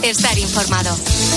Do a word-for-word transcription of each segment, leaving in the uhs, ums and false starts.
estar informado.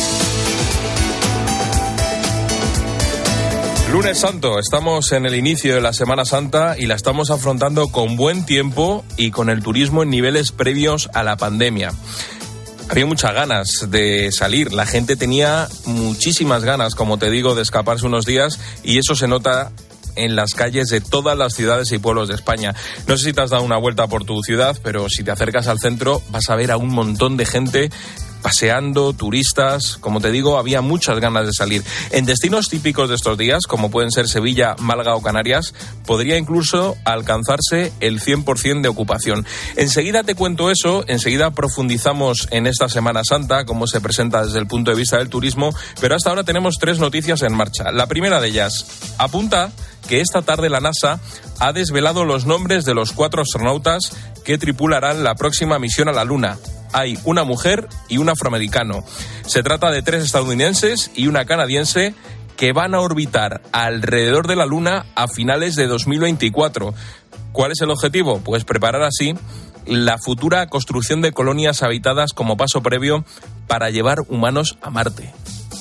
Lunes Santo, estamos en el inicio de la Semana Santa y la estamos afrontando con buen tiempo y con el turismo en niveles previos a la pandemia. Había muchas ganas de salir, la gente tenía muchísimas ganas, como te digo, de escaparse unos días, y eso se nota en las calles de todas las ciudades y pueblos de España. No sé si te has dado una vuelta por tu ciudad, pero si te acercas al centro vas a ver a un montón de gente paseando, turistas. Como te digo, había muchas ganas de salir. En destinos típicos de estos días, como pueden ser Sevilla, Málaga o Canarias, podría incluso alcanzarse el cien por ciento de ocupación. Enseguida te cuento eso, enseguida profundizamos en esta Semana Santa, cómo se presenta desde el punto de vista del turismo, pero hasta ahora tenemos tres noticias en marcha. La primera de ellas apunta que esta tarde la NASA ha desvelado los nombres de los cuatro astronautas que tripularán la próxima misión a la Luna. Hay una mujer y un afroamericano. Se trata de tres estadounidenses y una canadiense que van a orbitar alrededor de la Luna a finales de dos mil veinticuatro. ¿Cuál es el objetivo? Pues preparar así la futura construcción de colonias habitadas como paso previo para llevar humanos a Marte.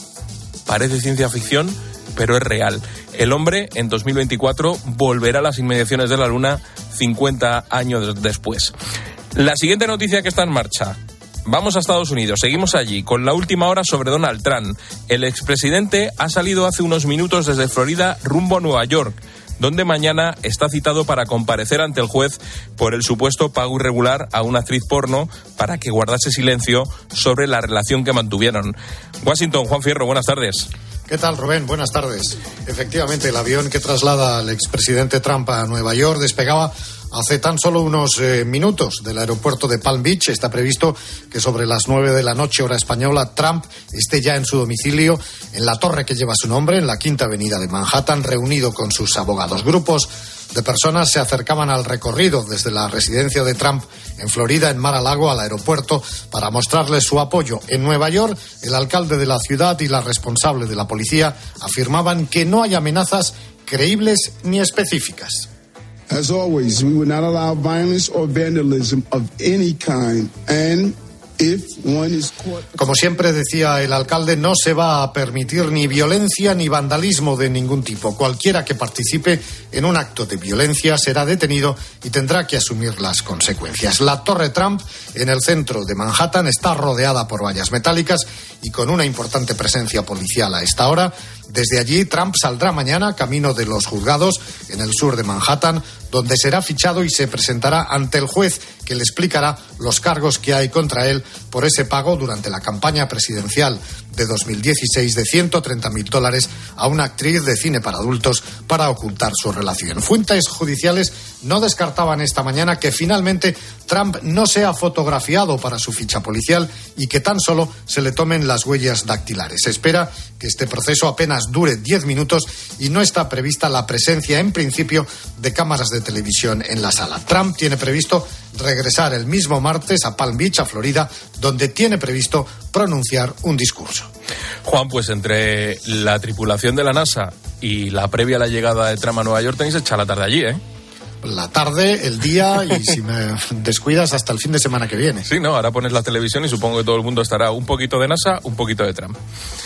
Parece ciencia ficción, pero es real. El hombre, en dos mil veinticuatro, volverá a las inmediaciones de la Luna cincuenta años después. La siguiente noticia que está en marcha. Vamos a Estados Unidos, seguimos allí con la última hora sobre Donald Trump. El expresidente ha salido hace unos minutos desde Florida rumbo a Nueva York, donde mañana está citado para comparecer ante el juez por el supuesto pago irregular a una actriz porno para que guardase silencio sobre la relación que mantuvieron. Washington, Juan Fierro, buenas tardes. ¿Qué tal, Rubén? Buenas tardes. Efectivamente, el avión que traslada al expresidente Trump a Nueva York despegaba hace tan solo unos eh, minutos del aeropuerto de Palm Beach. Está previsto que sobre las nueve de la noche, hora española, Trump esté ya en su domicilio, en la torre que lleva su nombre, en la Quinta Avenida de Manhattan, reunido con sus abogados. Grupos de personas se acercaban al recorrido desde la residencia de Trump en Florida, en Mar-a-Lago, al aeropuerto, para mostrarle su apoyo. En Nueva York, el alcalde de la ciudad y la responsable de la policía afirmaban que no hay amenazas creíbles ni específicas. As always, we will not allow violence or vandalism of any kind, and if one is caught... Como siempre decía el alcalde, no se va a permitir ni violencia ni vandalismo de ningún tipo. Cualquiera que participe en un acto de violencia será detenido y tendrá que asumir las consecuencias. La Torre Trump, en el centro de Manhattan, está rodeada por vallas metálicas y con una importante presencia policial a esta hora. Desde allí, Trump saldrá mañana camino de los juzgados en el sur de Manhattan, donde será fichado y se presentará ante el juez, que le explicará los cargos que hay contra él por ese pago durante la campaña presidencial de dos mil dieciséis de ciento treinta mil dólares a una actriz de cine para adultos para ocultar su relación. Fuentes judiciales no descartaban esta mañana que finalmente Trump no sea fotografiado para su ficha policial y que tan solo se le tomen las huellas dactilares. Se espera que este proceso apenas dure diez minutos y no está prevista la presencia, en principio, de cámaras de televisión en la sala. Trump tiene previsto regresar el mismo martes a Palm Beach, a Florida, donde tiene previsto pronunciar un discurso. Juan, pues entre la tripulación de la NASA y la previa a la llegada de Trump a Nueva York tenéis hecha la tarde allí, ¿eh? La tarde, el día y, si me descuidas, hasta el fin de semana que viene. Sí, no, ahora pones la televisión y supongo que todo el mundo estará un poquito de NASA, un poquito de Trump.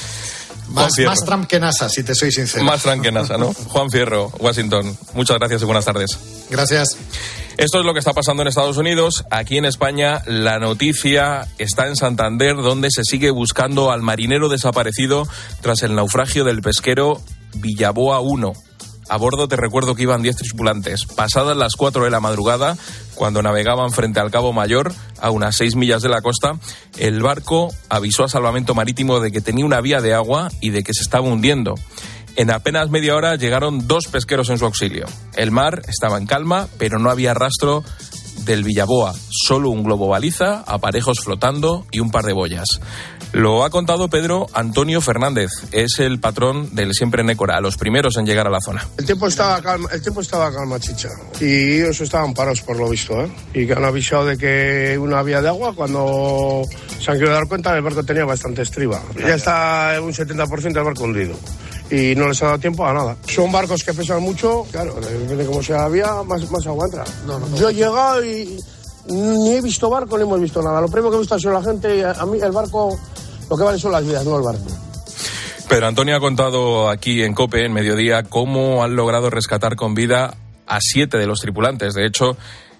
Más, más Trump que NASA, si te soy sincero. Más Trump que NASA, ¿no? Juan Fierro, Washington, muchas gracias y buenas tardes. Gracias. Esto es lo que está pasando en Estados Unidos. Aquí en España la noticia está en Santander, donde se sigue buscando al marinero desaparecido tras el naufragio del pesquero Villaboa uno. A bordo te recuerdo que iban diez tripulantes. Pasadas las cuatro de la madrugada, cuando navegaban frente al Cabo Mayor, a unas seis millas de la costa, el barco avisó a Salvamento Marítimo de que tenía una vía de agua y de que se estaba hundiendo. En apenas media hora llegaron dos pesqueros en su auxilio. El mar estaba en calma, pero no había rastro del Villaboa. Solo un globo baliza, aparejos flotando y un par de boyas. Lo ha contado Pedro Antonio Fernández, es el patrón del Siempre Nécora, los primeros en llegar a la zona. El tiempo estaba calma, el tiempo estaba calma, chicha, y ellos estaban parados por lo visto, ¿eh? Y que han avisado de que una vía de agua, cuando se han querido dar cuenta, el barco tenía bastante estriba. Ya está un setenta por ciento del barco hundido y no les ha dado tiempo a nada. Son barcos que pesan mucho, claro, depende de cómo sea la vía, más, más agua entra. No, no, no. Yo he llegado y ni he visto barco ni hemos visto nada. Lo primero que he visto ha sido la gente, a mí el barco Lo que vale son las vidas, no el barco. Pedro Antonio ha contado aquí en COPE, en Mediodía, cómo han logrado rescatar con vida a siete de los tripulantes. De hecho,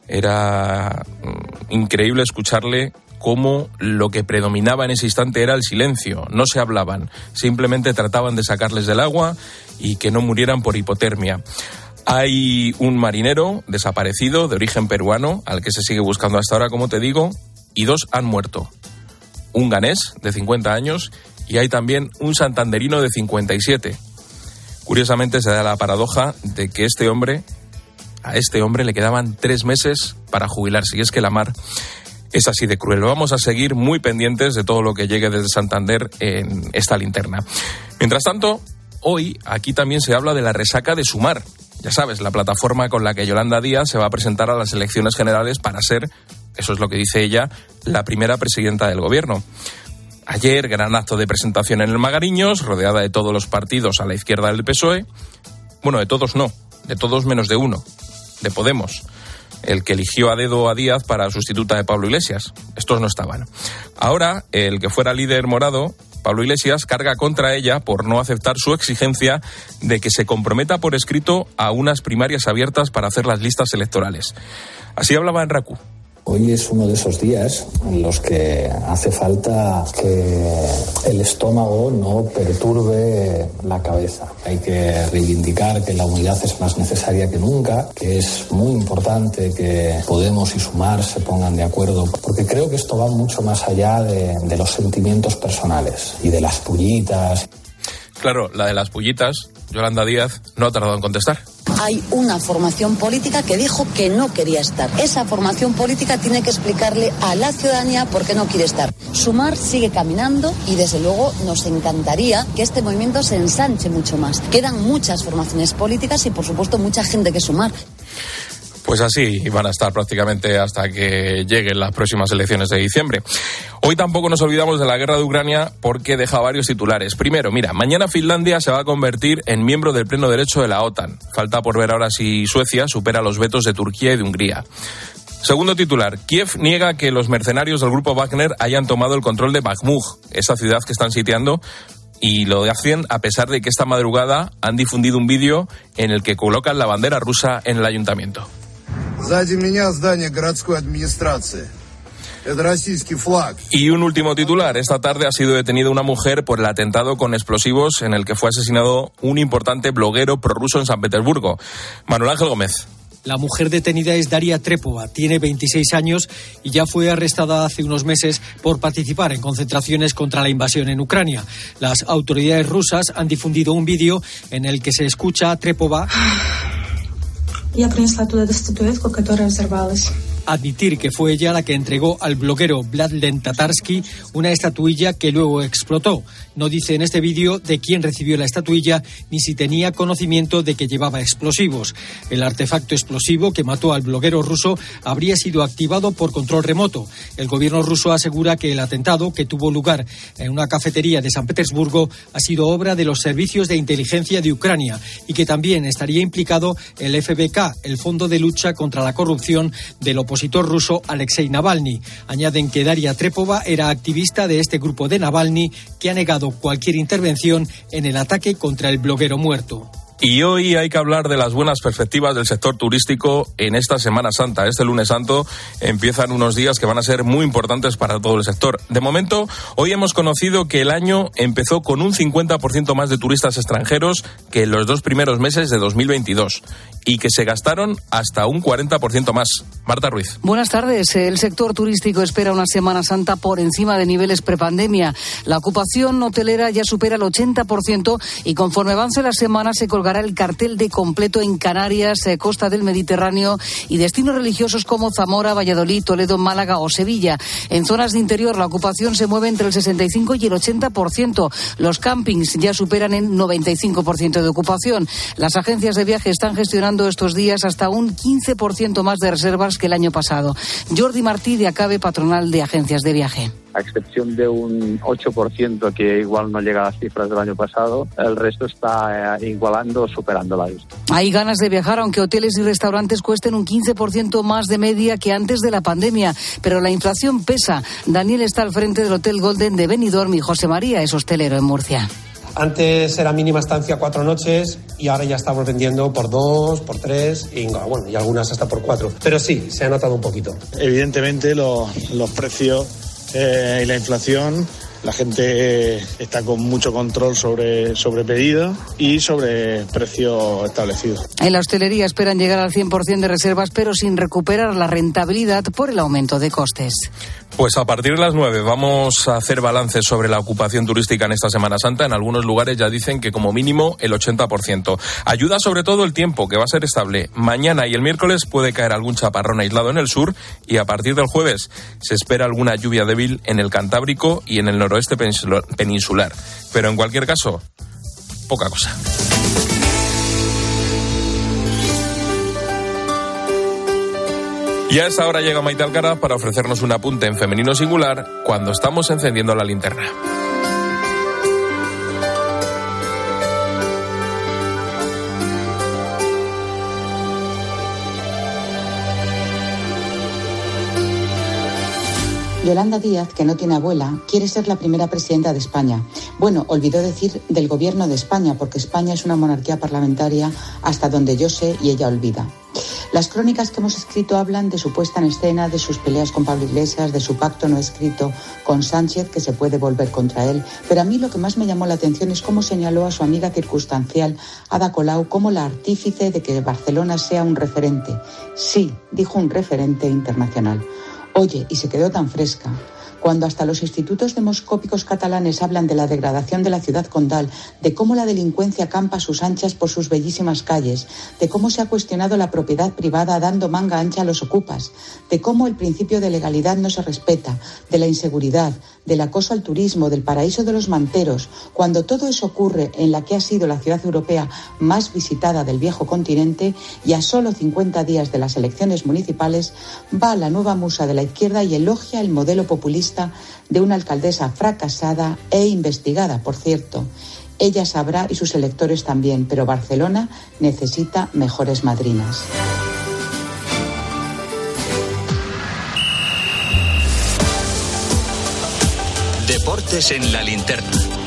era increíble escucharle cómo lo que predominaba en ese instante era el silencio. No se hablaban, simplemente trataban de sacarles del agua y que no murieran por hipotermia. Hay un marinero desaparecido de origen peruano al que se sigue buscando hasta ahora, como te digo, y dos han muerto. Un ganés de cincuenta años y hay también un santanderino de cincuenta y siete. Curiosamente se da la paradoja de que este hombre, a este hombre le quedaban tres meses para jubilarse, y es que la mar es así de cruel. Vamos a seguir muy pendientes de todo lo que llegue desde Santander en esta linterna. Mientras tanto, hoy aquí también se habla de la resaca de Sumar. Ya sabes, la plataforma con la que Yolanda Díaz se va a presentar a las elecciones generales para ser, eso es lo que dice ella, la primera presidenta del gobierno. Ayer, gran acto de presentación en el Magariños, rodeada de todos los partidos a la izquierda del P S O E. Bueno, de todos no, de todos menos de uno, de Podemos, el que eligió a dedo a Díaz para sustituta de Pablo Iglesias. Estos no estaban. Ahora, el que fuera líder morado, Pablo Iglesias, carga contra ella por no aceptar su exigencia de que se comprometa por escrito a unas primarias abiertas para hacer las listas electorales. Así hablaba en RACU. Hoy es uno de esos días en los que hace falta que el estómago no perturbe la cabeza. Hay que reivindicar que la unidad es más necesaria que nunca, que es muy importante que Podemos y Sumar se pongan de acuerdo, porque creo que esto va mucho más allá de, de los sentimientos personales y de las pullitas. Claro, la de las pullitas, Yolanda Díaz no ha tardado en contestar. Hay una formación política que dijo que no quería estar. Esa formación política tiene que explicarle a la ciudadanía por qué no quiere estar. Sumar sigue caminando y desde luego nos encantaría que este movimiento se ensanche mucho más. Quedan muchas formaciones políticas y por supuesto mucha gente que sumar. Pues así van a estar prácticamente hasta que lleguen las próximas elecciones de diciembre. Hoy tampoco nos olvidamos de la guerra de Ucrania porque deja varios titulares. Primero, mira, mañana Finlandia se va a convertir en miembro del pleno derecho de la OTAN. Falta por ver ahora si Suecia supera los vetos de Turquía y de Hungría. Segundo titular, Kiev niega que los mercenarios del grupo Wagner hayan tomado el control de Bakhmut, esa ciudad que están sitiando, y lo hacen a pesar de que esta madrugada han difundido un vídeo en el que colocan la bandera rusa en el ayuntamiento. Y un último titular. Esta tarde ha sido detenida una mujer por el atentado con explosivos en el que fue asesinado un importante bloguero prorruso en San Petersburgo. Manuel Ángel Gómez. La mujer detenida es Daria Trepova, tiene veintiséis años y ya fue arrestada hace unos meses por participar en concentraciones contra la invasión en Ucrania. Las autoridades rusas han difundido un vídeo en el que se escucha a Trepova admitir que fue ella la que entregó al bloguero Vladlen Tatarsky una estatuilla que luego explotó. No dice en este vídeo de quién recibió la estatuilla ni si tenía conocimiento de que llevaba explosivos. El artefacto explosivo que mató al bloguero ruso habría sido activado por control remoto. El gobierno ruso asegura que el atentado, que tuvo lugar en una cafetería de San Petersburgo, ha sido obra de los servicios de inteligencia de Ucrania y que también estaría implicado el F B K, el Fondo de Lucha contra la Corrupción del opositor ruso Alexei Navalny. Añaden que Daria Trepova era activista de este grupo de Navalny que ha negado cualquier intervención en el ataque contra el bloguero muerto. Y hoy hay que hablar de las buenas perspectivas del sector turístico en esta Semana Santa. Este lunes santo empiezan unos días que van a ser muy importantes para todo el sector. De momento, hoy hemos conocido que el año empezó con un cincuenta por ciento más de turistas extranjeros que en los dos primeros meses de dos mil veintidós y que se gastaron hasta un cuarenta por ciento más. Marta Ruiz. Buenas tardes. El sector turístico espera una Semana Santa por encima de niveles prepandemia. La ocupación hotelera ya supera el ochenta por ciento y conforme avance la semana se colgará el cartel de completo en Canarias, eh, costa del Mediterráneo y destinos religiosos como Zamora, Valladolid, Toledo, Málaga o Sevilla. En zonas de interior la ocupación se mueve entre el sesenta y cinco y el ochenta por ciento. Los campings ya superan el noventa y cinco por ciento de ocupación. Las agencias de viaje están gestionando estos días hasta un quince por ciento más de reservas que el año pasado. Jordi Martí, de Acabe, patronal de agencias de viaje. a excepción de un ocho por ciento que igual no llega a las cifras del año pasado, el resto está eh, igualando o superando la vista. Hay ganas de viajar, aunque hoteles y restaurantes cuesten un quince por ciento más de media que antes de la pandemia, pero la inflación pesa. Daniel está al frente del Hotel Golden de Benidorm y José María es hostelero en Murcia. Antes era mínima estancia cuatro noches y ahora ya estamos vendiendo por dos, por tres y, bueno, y algunas hasta por cuatro. Pero sí, se ha notado un poquito. Evidentemente los, los precios eh, y la inflación, la gente está con mucho control sobre, sobre pedidos y sobre precios establecidos. En la hostelería esperan llegar al cien por ciento de reservas, pero sin recuperar la rentabilidad por el aumento de costes. Pues a partir de las nueve vamos a hacer balance sobre la ocupación turística en esta Semana Santa. En algunos lugares ya dicen que como mínimo el ochenta por ciento. Ayuda sobre todo el tiempo, que va a ser estable. Mañana y el miércoles puede caer algún chaparrón aislado en el sur y a partir del jueves se espera alguna lluvia débil en el Cantábrico y en el noroeste peninsular. Pero en cualquier caso, poca cosa. Y a esta hora llega Maite Alcaraz para ofrecernos un apunte en femenino singular cuando estamos encendiendo la linterna. Yolanda Díaz, que no tiene abuela, quiere ser la primera presidenta de España. Bueno, olvidó decir del gobierno de España, porque España es una monarquía parlamentaria hasta donde yo sé y ella olvida. Las crónicas que hemos escrito hablan de su puesta en escena, de sus peleas con Pablo Iglesias, de su pacto no escrito con Sánchez, que se puede volver contra él. Pero a mí lo que más me llamó la atención es cómo señaló a su amiga circunstancial, Ada Colau, como la artífice de que Barcelona sea un referente. Sí, dijo un referente internacional. Oye, y se quedó tan fresca. Cuando hasta los institutos demoscópicos catalanes hablan de la degradación de la ciudad condal, de cómo la delincuencia campa a sus anchas por sus bellísimas calles, de cómo se ha cuestionado la propiedad privada dando manga ancha a los ocupas, de cómo el principio de legalidad no se respeta, de la inseguridad, del acoso al turismo, del paraíso de los manteros, cuando todo eso ocurre en la que ha sido la ciudad europea más visitada del viejo continente y a solo cincuenta días de las elecciones municipales, va la nueva musa de la izquierda y elogia el modelo populista de una alcaldesa fracasada e investigada, por cierto. Ella sabrá y sus electores también, pero Barcelona necesita mejores madrinas. Deportes en la linterna.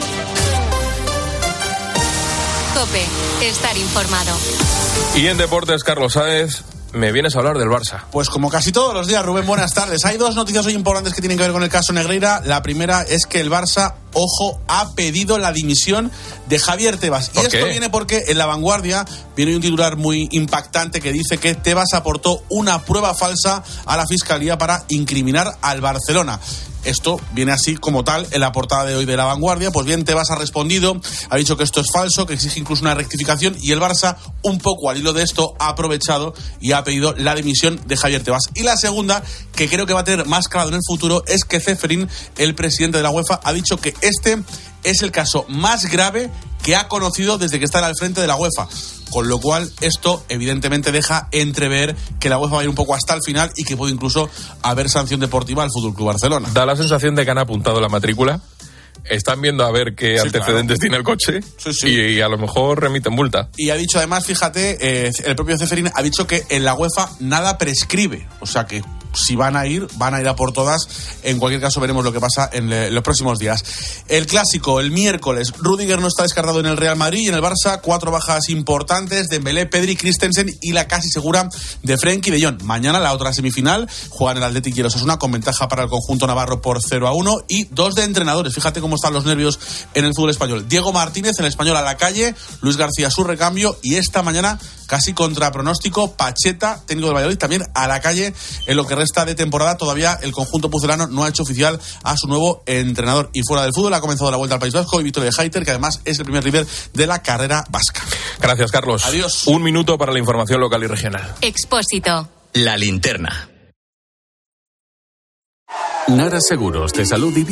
COPE, estar informado. Y en deportes, Carlos Sáez, me vienes a hablar del Barça. Pues como casi todos los días, Rubén, buenas tardes. Hay dos noticias hoy importantes que tienen que ver con el caso Negreira. La primera es que el Barça, ojo, ha pedido la dimisión de Javier Tebas. Y esto viene porque en La Vanguardia viene un titular muy impactante que dice que Tebas aportó una prueba falsa a la Fiscalía para incriminar al Barcelona. Esto viene así como tal en la portada de hoy de La Vanguardia. Pues bien, Tebas ha respondido, ha dicho que esto es falso, que exige incluso una rectificación, y el Barça, un poco al hilo de esto, ha aprovechado y ha pedido la dimisión de Javier Tebas. Y la segunda, que creo que va a tener más claro en el futuro, es que Ceferín, el presidente de la UEFA, ha dicho que este es el caso más grave que ha conocido desde que está al frente de la UEFA. Con lo cual, esto evidentemente deja entrever que la UEFA va a ir un poco hasta el final y que puede incluso haber sanción deportiva al F C Barcelona. Da la sensación de que han apuntado la matrícula, están viendo a ver qué sí, antecedentes claro. tiene el coche sí, sí. Y, y a lo mejor remiten multa. Y ha dicho además, fíjate, eh, el propio Ceferín ha dicho que en la UEFA nada prescribe, o sea que si van a ir, van a ir a por todas. En cualquier caso, veremos lo que pasa en le, los próximos días. El clásico, el miércoles, Rüdiger no está descartado en el Real Madrid y en el Barça, cuatro bajas importantes, Dembélé, Pedri, Christensen y la casi segura de Frenkie de Jong. Mañana la otra semifinal, juegan el Athletic y el Osasuna con ventaja para el conjunto navarro por cero a uno y dos de entrenadores. Fíjate cómo están los nervios en el fútbol español. Diego Martínez, el español, a la calle, Luis García su recambio y esta mañana, casi contra pronóstico, Pacheta, técnico del Valladolid, también a la calle en lo que resta de temporada. Todavía el conjunto pucelano no ha hecho oficial a su nuevo entrenador. Y fuera del fútbol ha comenzado la Vuelta al País Vasco y Victoria de Hayter, que además es el primer líder de la carrera vasca. Gracias, Carlos. Adiós. Un minuto para la información local y regional. Expósito. La linterna. Nara Seguros de Salud y Vida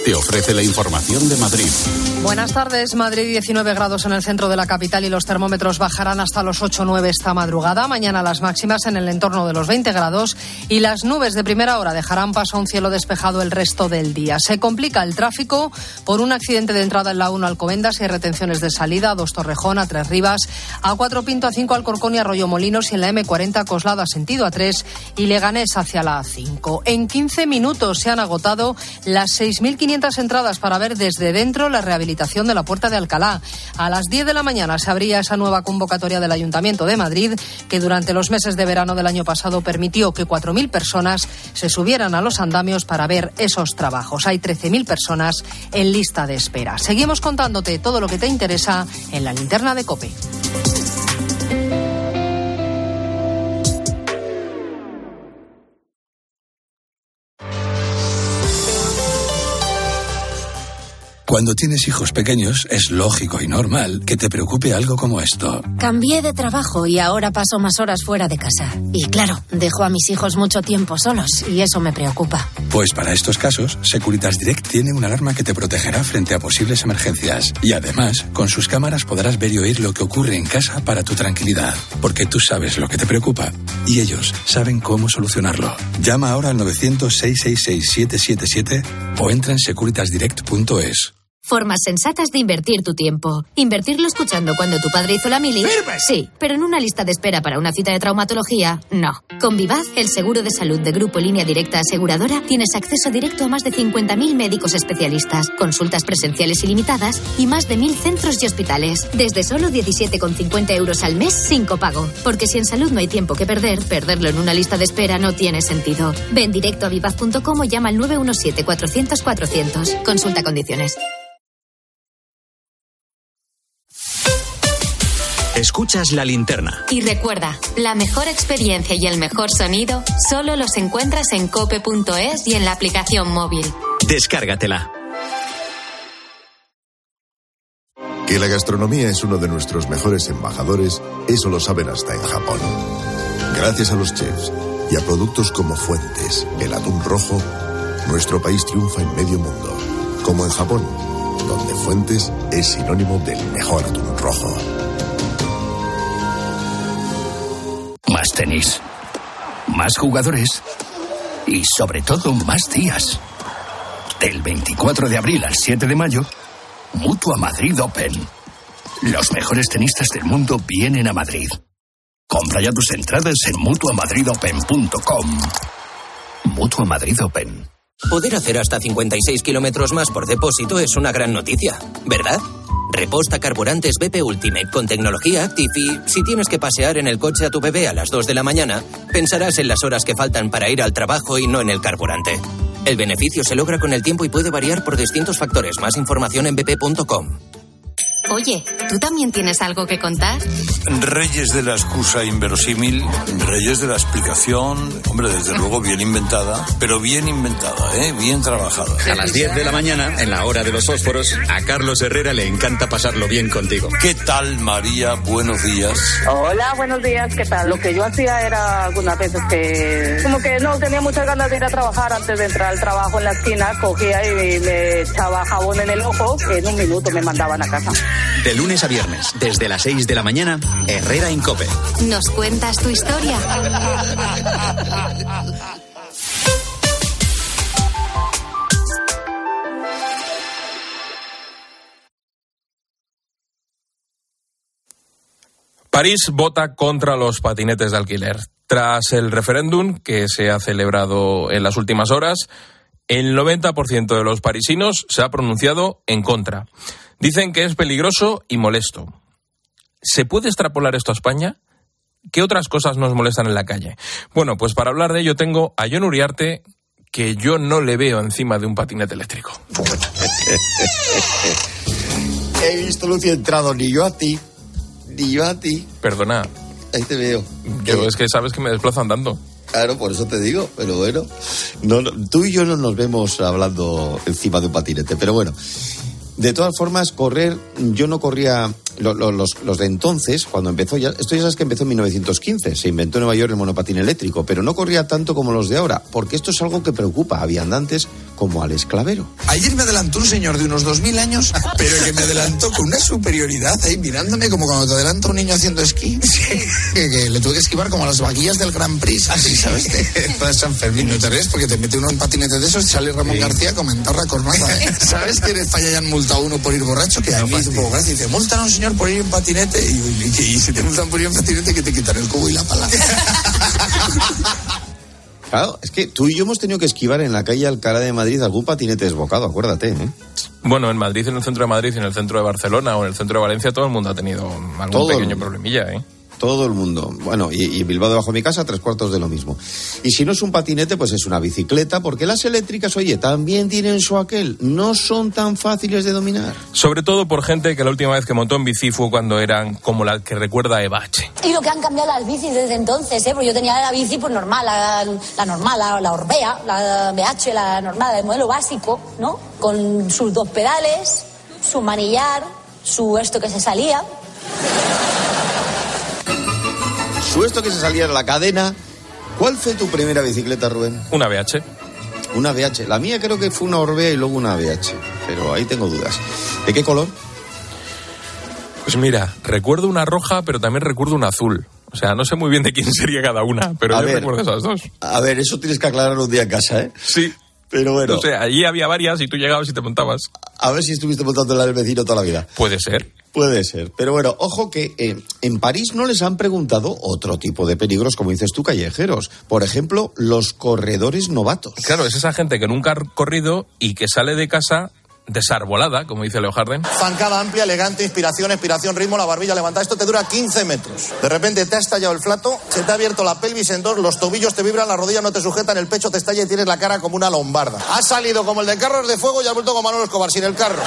te ofrece la información de Madrid. Buenas tardes. Madrid, diecinueve grados en el centro de la capital y los termómetros bajarán hasta los ocho o nueve esta madrugada. Mañana las máximas en el entorno de los veinte grados y las nubes de primera hora dejarán paso a un cielo despejado el resto del día. Se complica el tráfico por un accidente de entrada en la uno Alcobendas y hay retenciones de salida a dos Torrejón, a tres Rivas, a cuatro Pinto, a cinco Alcorcón y Arroyo Molinos, y en la eme cuarenta Coslada sentido a tres y Leganés hacia la a cinco. En quince minutos se han agotado las seis mil quinientas entradas para ver desde dentro la rehabilitación de la Puerta de Alcalá. A las diez de la mañana se abría esa nueva convocatoria del Ayuntamiento de Madrid, que durante los meses de verano del año pasado permitió que cuatro mil personas se subieran a los andamios para ver esos trabajos. Hay trece mil personas en lista de espera. Seguimos contándote todo lo que te interesa en la linterna de COPE. Cuando tienes hijos pequeños, es lógico y normal que te preocupe algo como esto. Cambié de trabajo y ahora paso más horas fuera de casa. Y claro, dejo a mis hijos mucho tiempo solos y eso me preocupa. Pues para estos casos, Securitas Direct tiene una alarma que te protegerá frente a posibles emergencias. Y además, con sus cámaras podrás ver y oír lo que ocurre en casa para tu tranquilidad. Porque tú sabes lo que te preocupa y ellos saben cómo solucionarlo. Llama ahora al novecientos, seiscientos sesenta y seis, siete siete siete o entra en securitas direct punto es. Formas sensatas de invertir tu tiempo. Invertirlo escuchando cuando tu padre hizo la mili. ¡Firme! Sí, pero en una lista de espera para una cita de traumatología, no. Con Vivaz, el seguro de salud de Grupo Línea Directa Aseguradora, tienes acceso directo a más de cincuenta mil médicos especialistas, consultas presenciales ilimitadas y más de mil centros y hospitales. Desde solo diecisiete con cincuenta euros al mes sin copago. Porque si en salud no hay tiempo que perder, perderlo en una lista de espera no tiene sentido. Ven directo a vivaz punto com o llama al nueve uno siete, cuatrocientos, cuatrocientos. Consulta condiciones. Escuchas La Linterna. Y recuerda, la mejor experiencia y el mejor sonido solo los encuentras en cope punto es y en la aplicación móvil. Descárgatela. Que la gastronomía es uno de nuestros mejores embajadores, eso lo saben hasta en Japón. Gracias a los chefs y a productos como Fuentes, el atún rojo, nuestro país triunfa en medio mundo. Como en Japón, donde Fuentes es sinónimo del mejor atún rojo. Más tenis, más jugadores y sobre todo más días. Del veinticuatro de abril al siete de mayo, Mutua Madrid Open. Los mejores tenistas del mundo vienen a Madrid. Compra ya tus entradas en mutua madrid open punto com. Mutua Madrid Open. Poder hacer hasta cincuenta y seis kilómetros más por depósito es una gran noticia, ¿verdad? Reposta carburantes B P Ultimate con tecnología Active y si tienes que pasear en el coche a tu bebé a las dos de la mañana, pensarás en las horas que faltan para ir al trabajo y no en el carburante. El beneficio se logra con el tiempo y puede variar por distintos factores. Más información en b p punto com. Oye, ¿tú también tienes algo que contar? Reyes de la excusa inverosímil, reyes de la explicación, hombre, desde luego bien inventada, pero bien inventada, ¿eh? Bien trabajada. A las diez de la mañana, en la hora de los fósforos, a Carlos Herrera le encanta pasarlo bien contigo. ¿Qué tal, María? Buenos días. Hola, buenos días, ¿qué tal? Lo que yo hacía era algunas veces que como que no tenía muchas ganas de ir a trabajar antes de entrar al trabajo en la esquina, cogía y me echaba jabón en el ojo, en un minuto me mandaban a casa. De lunes a viernes, desde las seis de la mañana, Herrera en COPE. ¿Nos cuentas tu historia? París vota contra los patinetes de alquiler. Tras el referéndum que se ha celebrado en las últimas horas, el noventa por ciento de los parisinos se ha pronunciado en contra. Dicen que es peligroso y molesto. ¿Se puede extrapolar esto a España? ¿Qué otras cosas nos molestan en la calle? Bueno, pues para hablar de ello tengo a Jon Uriarte, que yo no le veo encima de un patinete eléctrico. He visto luz y entrado, ni yo a ti, ni yo a ti. Perdona. Ahí te veo. Yo eh. es que sabes que me desplazo andando. Claro, por eso te digo, pero bueno. No, no, tú y yo no nos vemos hablando encima de un patinete, pero bueno. De todas formas, correr, yo no corría lo, lo, los, los de entonces, cuando empezó ya, esto ya sabes que empezó en mil novecientos quince, se inventó en Nueva York el monopatín eléctrico, pero no corría tanto como los de ahora, porque esto es algo que preocupa a viandantes como al esclavero. Ayer me adelantó un señor de unos dos mil años, pero que me adelantó con una superioridad ahí mirándome como cuando te adelanta un niño haciendo esquí. Sí. Que, que le tuve que esquivar como a las vaguillas del Grand Prix, así, ¿sabes? De San Fermín. No te ríes porque te mete uno en patinete de esos y sale Ramón sí. García a comentar la cornada, ¿eh? ¿Sabes que en España ya han multado a uno por ir borracho? Que a mí es un poco gracia. Dice, multan a un señor por ir en patinete y, y, y, y si te multan por ir en patinete que te quitan el cubo y la pala. Claro, es que tú y yo hemos tenido que esquivar en la calle Alcalá de Madrid algún patinete desbocado, acuérdate, ¿eh? Bueno, en Madrid, en el centro de Madrid, en el centro de Barcelona o en el centro de Valencia, todo el mundo ha tenido algún todo pequeño el... problemilla, ¿eh? Todo el mundo. Bueno, y, y Bilbao debajo de mi casa, tres cuartos de lo mismo. Y si no es un patinete, pues es una bicicleta, porque las eléctricas, oye, también tienen su aquel. No son tan fáciles de dominar. Sobre todo por gente que la última vez que montó en bici fue cuando eran como la que recuerda a Ebache. Y lo que han cambiado las bicis desde entonces, ¿eh? Porque yo tenía la bici pues normal, la, la normal, la, la Orbea, la B H, la normal, el modelo básico, ¿no? Con sus dos pedales, su manillar, su esto que se salía. Esto que se salía en la cadena. ¿Cuál fue tu primera bicicleta, Rubén? Una B H. Una B H. La mía creo que fue una Orbea y luego una B H. Pero ahí tengo dudas. ¿De qué color? Pues mira, recuerdo una roja, pero también recuerdo una azul. O sea, no sé muy bien de quién sería cada una, pero a yo ver, recuerdo esas dos. A ver, eso tienes que aclarar un día en casa, ¿eh? Sí. Pero bueno. No sé, allí había varias y tú llegabas y te montabas. A ver si estuviste montando la del vecino toda la vida. Puede ser. Puede ser. Pero bueno, ojo que eh, en París no les han preguntado otro tipo de peligros, como dices tú, callejeros. Por ejemplo, los corredores novatos. Claro, es esa gente que nunca ha corrido y que sale de casa desarbolada, como dice Leo Harden. Zancada amplia, elegante, inspiración, expiración, ritmo, la barbilla levantada. Esto te dura quince metros. De repente te ha estallado el flato, se te ha abierto la pelvis en dos, los tobillos te vibran, las rodillas no te sujetan, el pecho te estalla y tienes la cara como una lombarda. Has salido como el de Carros de Fuego y has vuelto como Manolo Escobar sin el carro.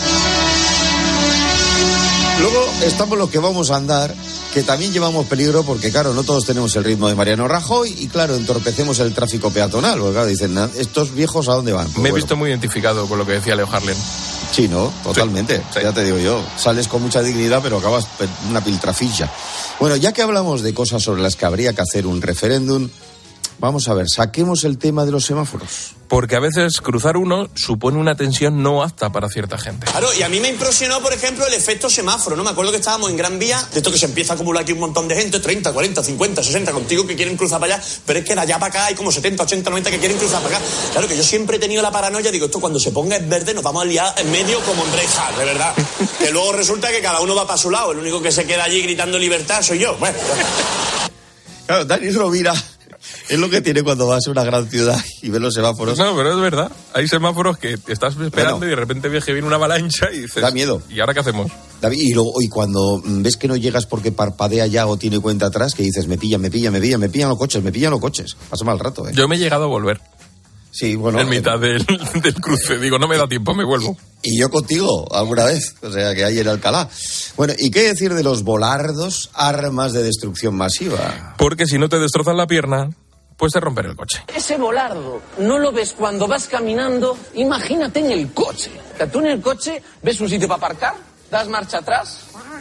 Luego estamos los que vamos a andar, que también llevamos peligro porque, claro, no todos tenemos el ritmo de Mariano Rajoy y, claro, entorpecemos el tráfico peatonal. Porque, claro, dicen, estos viejos, ¿a dónde van? Pues, Me he bueno. visto muy identificado con lo que decía Leo Harden. Sí, ¿no? Totalmente. Sí, sí. Ya te digo yo. Sales con mucha dignidad, pero acabas una piltrafilla. Bueno, ya que hablamos de cosas sobre las que habría que hacer un referéndum, vamos a ver, saquemos el tema de los semáforos. Porque a veces cruzar uno supone una tensión no apta para cierta gente. Claro, y a mí me impresionó, por ejemplo, el efecto semáforo, ¿no? Me acuerdo que estábamos en Gran Vía, de esto que se empieza a acumular aquí un montón de gente, treinta, cuarenta, cincuenta, sesenta, contigo que quieren cruzar para allá, pero es que de allá para acá hay como setenta, ochenta, noventa que quieren cruzar para acá. Claro que yo siempre he tenido la paranoia, digo, esto cuando se ponga en verde nos vamos a liar en medio como en Braveheart, de verdad. Que luego resulta que cada uno va para su lado, el único que se queda allí gritando libertad soy yo. Bueno. Claro, Dani Rovira. Es lo que tiene cuando vas a una gran ciudad y ves los semáforos. No, pero es verdad. Hay semáforos que estás esperando bueno, y de repente ves que viene una avalancha y dices... Da miedo. ¿Y ahora qué hacemos? David, y, luego, y cuando ves que no llegas porque parpadea ya o tiene cuenta atrás, que dices, me pillan, me pillan, me pillan, me pillan los coches, me pillan los coches. Pasa mal rato, ¿eh? Yo me he llegado a volver. Sí, bueno... En mitad eh, del, del cruce. Digo, no me da tiempo, me vuelvo. Y yo contigo, alguna vez. O sea, que hay en Alcalá. Bueno, ¿y qué decir de los volardos, armas de destrucción masiva? Porque si no te destrozan la pierna... pues de romper el coche. Ese volardo no lo ves cuando vas caminando, imagínate en el coche. O sea, tú en el coche ves un sitio para aparcar, das marcha atrás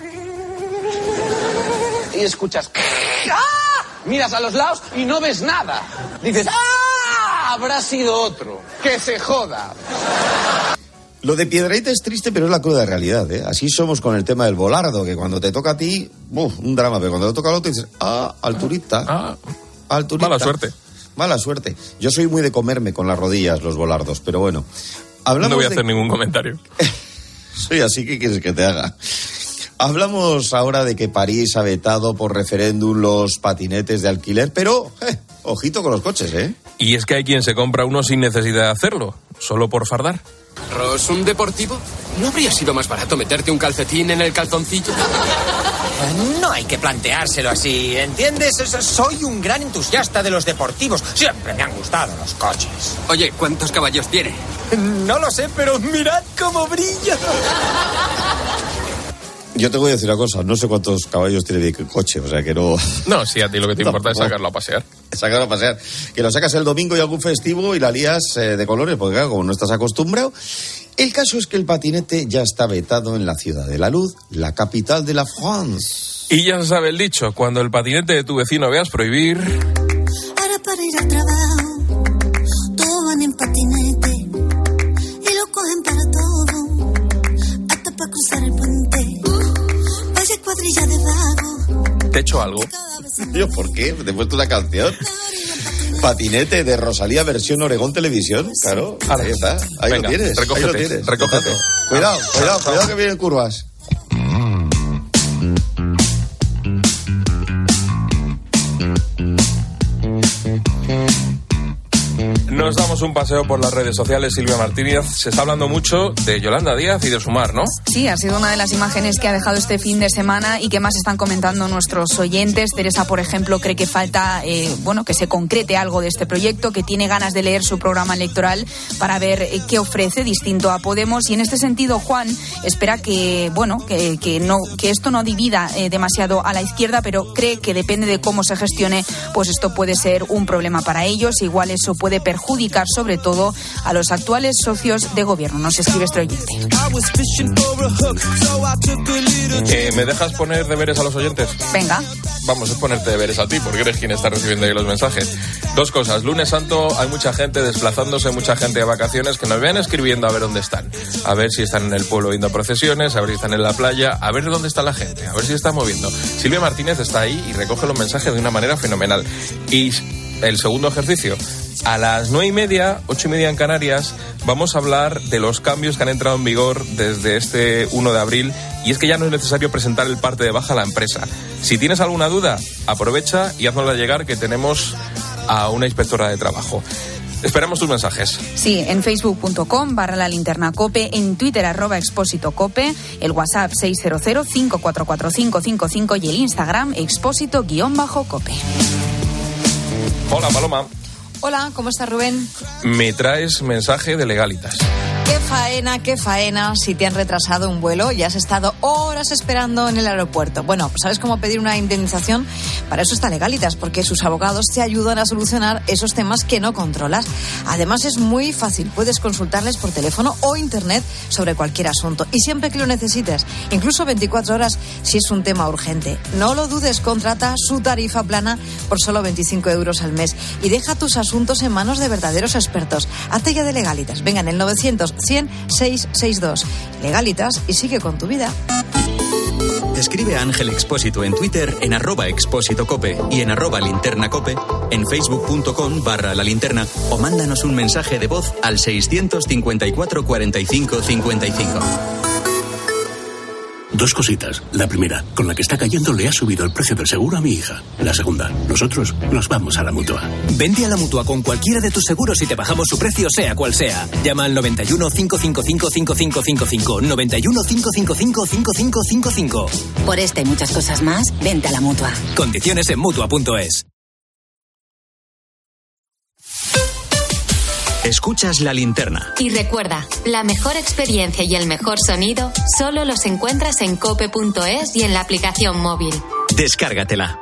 y escuchas... ¡Ah! Miras a los lados y no ves nada. Dices, ¡ah! Habrá sido otro. ¡Que se joda! Lo de Piedrahita es triste, pero es la cruda realidad, ¿eh? Así somos con el tema del volardo, que cuando te toca a ti, ¡buf! Un drama, pero cuando te toca al otro dices, ¡ah! Alturita. ¡Ah! Alturita. Mala suerte. Mala suerte. Yo soy muy de comerme con las rodillas los volardos, pero bueno. Hablamos no voy a de... hacer ningún comentario. Soy así, ¿qué quieres que te haga? Hablamos ahora de que París ha vetado por referéndum los patinetes de alquiler, pero eh, ojito con los coches, ¿eh? Y es que hay quien se compra uno sin necesidad de hacerlo, solo por fardar. ¿Ross, un deportivo? ¿No habría sido más barato meterte un calcetín en el calzoncillo? No hay que planteárselo así, ¿entiendes? Soy un gran entusiasta de los deportivos. Siempre me han gustado los coches. Oye, ¿cuántos caballos tiene? No lo sé, pero mirad cómo brilla. Yo te voy a decir una cosa, no sé cuántos caballos tiene mi coche, o sea que no... No, sí, a ti lo que te importa no, es sacarlo a pasear. Sacarlo a pasear. Que lo sacas el domingo y algún festivo y la lías eh, de colores, porque claro, como no estás acostumbrado... El caso es que el patinete ya está vetado en la Ciudad de la Luz, la capital de la France. Y ya se sabe el dicho, cuando el patinete de tu vecino veas prohibir... Ahora para ir al trabajo, todos van en patinete y lo cogen para todo, hasta para cruzar el puente. Vaya cuadrilla de vago. ¿Te he hecho algo? Yo, ¿por qué? ¿Te he puesto una canción? Patinete de Rosalía versión Oregón Televisión, claro. Ahí está, ahí Venga, lo tienes. Recógete, ahí lo tienes. recógete. Cuidado, cuidado, cuidado que vienen curvas. Nos damos un paseo por las redes sociales, Silvia Martínez. Se está hablando mucho de Yolanda Díaz y de Sumar, ¿no? Sí, ha sido una de las imágenes que ha dejado este fin de semana y que más están comentando nuestros oyentes. Teresa, por ejemplo, cree que falta, eh, bueno, que se concrete algo de este proyecto, que tiene ganas de leer su programa electoral para ver eh, qué ofrece distinto a Podemos. Y en este sentido, Juan espera que, bueno, que, que no, que esto no divida eh, demasiado a la izquierda, pero cree que depende de cómo se gestione, pues esto puede ser un problema para ellos. Igual eso puede perjudicar sobre todo a los actuales socios de gobierno. Nos escribe este oyente. Eh, ¿Me dejas poner deberes a los oyentes? Venga. Vamos a ponerte deberes a ti, porque eres quien está recibiendo ahí los mensajes. Dos cosas. Lunes Santo hay mucha gente desplazándose, mucha gente de vacaciones, que nos vayan escribiendo a ver dónde están. A ver si están en el pueblo viendo procesiones, a ver si están en la playa, a ver dónde está la gente, a ver si está moviendo. Silvia Martínez está ahí y recoge los mensajes de una manera fenomenal. Y el segundo ejercicio... A las nueve y media, ocho y media en Canarias, vamos a hablar de los cambios que han entrado en vigor desde este uno de abril, y es que ya no es necesario presentar el parte de baja a la empresa. Si tienes alguna duda, aprovecha y haznosla llegar, que tenemos a una inspectora de trabajo. Esperamos tus mensajes. Sí, en facebook punto com barra la linterna cope, en Twitter arroba expósito cope, el WhatsApp seis cero cero, cinco cuatro cuatro, cinco cinco cinco y el Instagram expósito guión bajo cope. Hola, Paloma. Hola, ¿cómo estás, Rubén? Me traes mensaje de Legalitas. Qué faena, qué faena si te han retrasado un vuelo y has estado horas esperando en el aeropuerto. Bueno, ¿sabes cómo pedir una indemnización? Para eso está Legalitas, porque sus abogados te ayudan a solucionar esos temas que no controlas. Además, es muy fácil. Puedes consultarles por teléfono o internet sobre cualquier asunto y siempre que lo necesites, incluso veinticuatro horas si es un tema urgente. No lo dudes, contrata su tarifa plana por solo veinticinco euros al mes y deja tus asuntos en manos de verdaderos expertos. Hazte ya de Legalitas. Venga, en el novecientos cien seiscientos sesenta y dos. Legalitas y sigue con tu vida. Escribe a Ángel Expósito en Twitter en arroba expósito cope y en arroba linterna cope, en facebook punto com barra la linterna, o mándanos un mensaje de voz al seiscientos cincuenta y cuatro cuarenta y cinco cincuenta y cinco. Dos cositas. La primera, con la que está cayendo le ha subido el precio del seguro a mi hija. La segunda, nosotros nos vamos a la Mutua. Vente a la Mutua con cualquiera de tus seguros y te bajamos su precio sea cual sea. Llama al noventa y uno, cinco cinco cinco, cinco cinco cinco cinco, noventa y uno, cinco cinco cinco, cinco cinco cinco cinco. Por esta y muchas cosas más, vente a la Mutua. Condiciones en Mutua punto es. Escuchas La Linterna. Y recuerda, la mejor experiencia y el mejor sonido solo los encuentras en cope punto es y en la aplicación móvil. Descárgatela.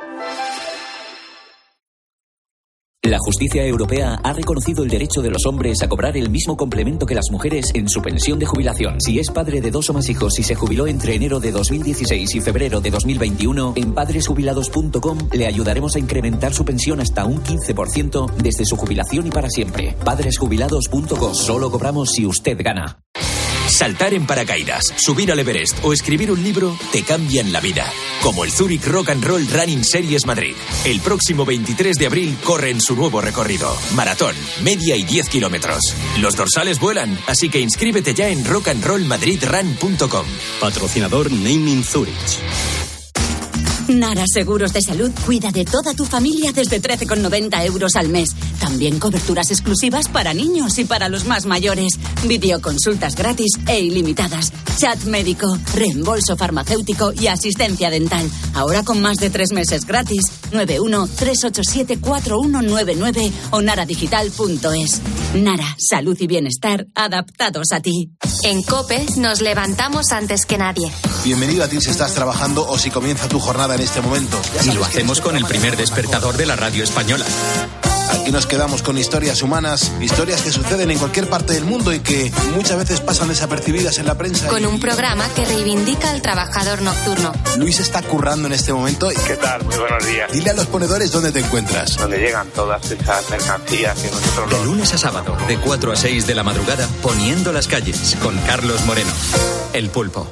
La justicia europea ha reconocido el derecho de los hombres a cobrar el mismo complemento que las mujeres en su pensión de jubilación. Si es padre de dos o más hijos y se jubiló entre enero de dos mil dieciséis y febrero de dos mil veintiuno, en padres jubilados punto com le ayudaremos a incrementar su pensión hasta un quince por ciento desde su jubilación y para siempre. padres jubilados punto com. Solo cobramos si usted gana. Saltar en paracaídas, subir al Everest o escribir un libro te cambian la vida. Como el Zurich Rock and Roll Running Series Madrid. El próximo veintitrés de abril corre en su nuevo recorrido. Maratón, media y diez kilómetros. Los dorsales vuelan, así que inscríbete ya en rock and roll madrid run punto com. Patrocinador Naming Zurich. Nara Seguros de Salud cuida de toda tu familia desde trece con noventa euros al mes. También coberturas exclusivas para niños y para los más mayores. Videoconsultas gratis e ilimitadas. Chat médico, reembolso farmacéutico y asistencia dental. Ahora con más de tres meses gratis. nueve uno tres ocho siete cuatro uno nueve nueve o naradigital punto es. Nara, salud y bienestar adaptados a ti. En COPE nos levantamos antes que nadie. Bienvenido a ti si estás trabajando o si comienza tu jornada en este momento. Y lo hacemos con el primer despertador de la radio española. Aquí nos quedamos con historias humanas, historias que suceden en cualquier parte del mundo y que muchas veces pasan desapercibidas en la prensa. Con y... un programa que reivindica al trabajador nocturno. Luis está currando en este momento. ¿Qué tal? Muy buenos días. Dile a los ponedores dónde te encuentras. Donde llegan todas esas mercancías que nosotros... De lunes a sábado, de cuatro a seis de la madrugada, poniendo las calles, con Carlos Moreno. El Pulpo.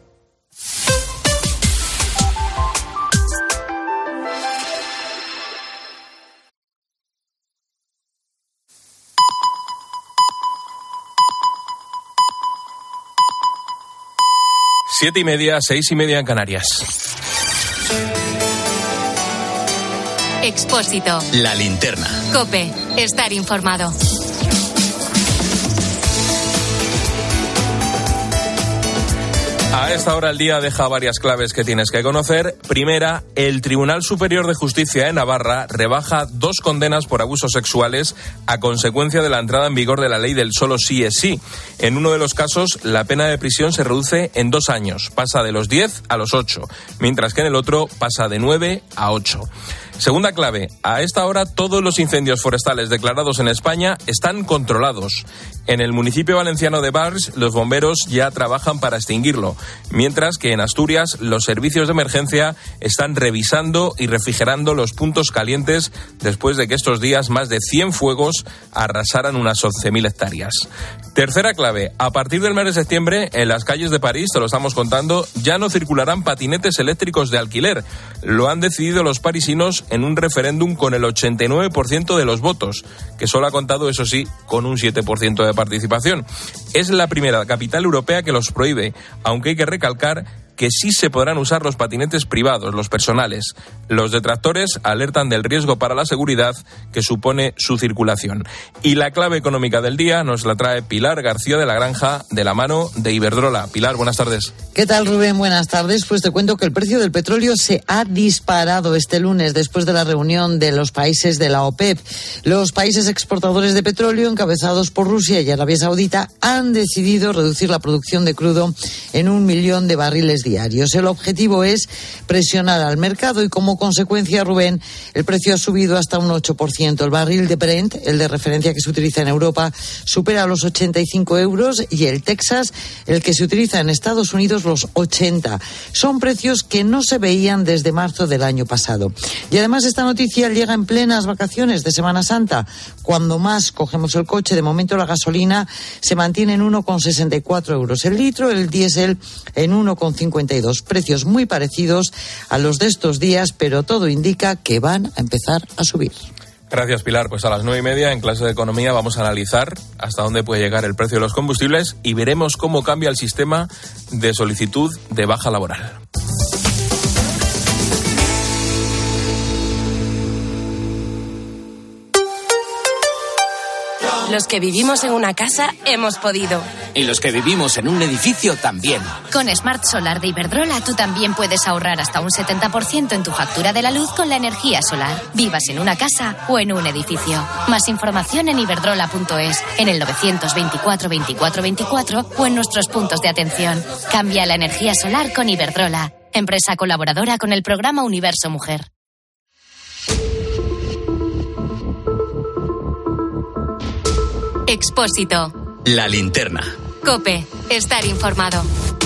Siete y media, seis y media en Canarias. Expósito. La linterna. COPE. Estar informado. A esta hora el día deja varias claves que tienes que conocer. Primera, el Tribunal Superior de Justicia de Navarra rebaja dos condenas por abusos sexuales a consecuencia de la entrada en vigor de la ley del solo sí es sí. En uno de los casos, la pena de prisión se reduce en dos años, pasa de los diez a los ocho, mientras que en el otro pasa de nueve a ocho. Segunda clave, a esta hora todos los incendios forestales declarados en España están controlados. En el municipio valenciano de Barx, los bomberos ya trabajan para extinguirlo, mientras que en Asturias los servicios de emergencia están revisando y refrigerando los puntos calientes después de que estos días más de cien fuegos arrasaran unas once mil hectáreas. Tercera clave, a partir del mes de septiembre en las calles de París, te lo estamos contando, ya no circularán patinetes eléctricos de alquiler. Lo han decidido los parisinos en un referéndum con el ochenta y nueve por ciento de los votos, que solo ha contado, eso sí, con un siete por ciento de participación. Es la primera capital europea que los prohíbe, aunque hay que recalcar que sí se podrán usar los patinetes privados, los personales. Los detractores alertan del riesgo para la seguridad que supone su circulación. Y la clave económica del día nos la trae Pilar García de la Granja, de la mano de Iberdrola. Pilar, buenas tardes. ¿Qué tal, Rubén? Buenas tardes. Pues te cuento que el precio del petróleo se ha disparado este lunes después de la reunión de los países de la OPEP. Los países exportadores de petróleo, encabezados por Rusia y Arabia Saudita, han decidido reducir la producción de crudo en un millón de barriles diarios. El objetivo es presionar al mercado y, como consecuencia, Rubén, el precio ha subido hasta un ocho por ciento. El barril de Brent, el de referencia que se utiliza en Europa, supera los ochenta y cinco euros y el Texas, el que se utiliza en Estados Unidos, los ochenta. Son precios que no se veían desde marzo del año pasado. Y además esta noticia llega en plenas vacaciones de Semana Santa, cuando más cogemos el coche. De momento la gasolina se mantiene en uno con sesenta y cuatro euros el litro, el diésel en uno con cincuenta y dos. Precios muy parecidos a los de estos días, pero todo indica que van a empezar a subir. Gracias, Pilar. Pues a las nueve y media en clase de economía vamos a analizar hasta dónde puede llegar el precio de los combustibles y veremos cómo cambia el sistema de solicitud de baja laboral. Los que vivimos en una casa hemos podido. Y los que vivimos en un edificio también. Con Smart Solar de Iberdrola tú también puedes ahorrar hasta un setenta por ciento en tu factura de la luz con la energía solar. Vivas en una casa o en un edificio. Más información en iberdrola punto es, en el novecientos veinticuatro veinticuatro veinticuatro o en nuestros puntos de atención. Cambia la energía solar con Iberdrola, empresa colaboradora con el programa Universo Mujer. Expósito. La linterna. COPE. Estar informado.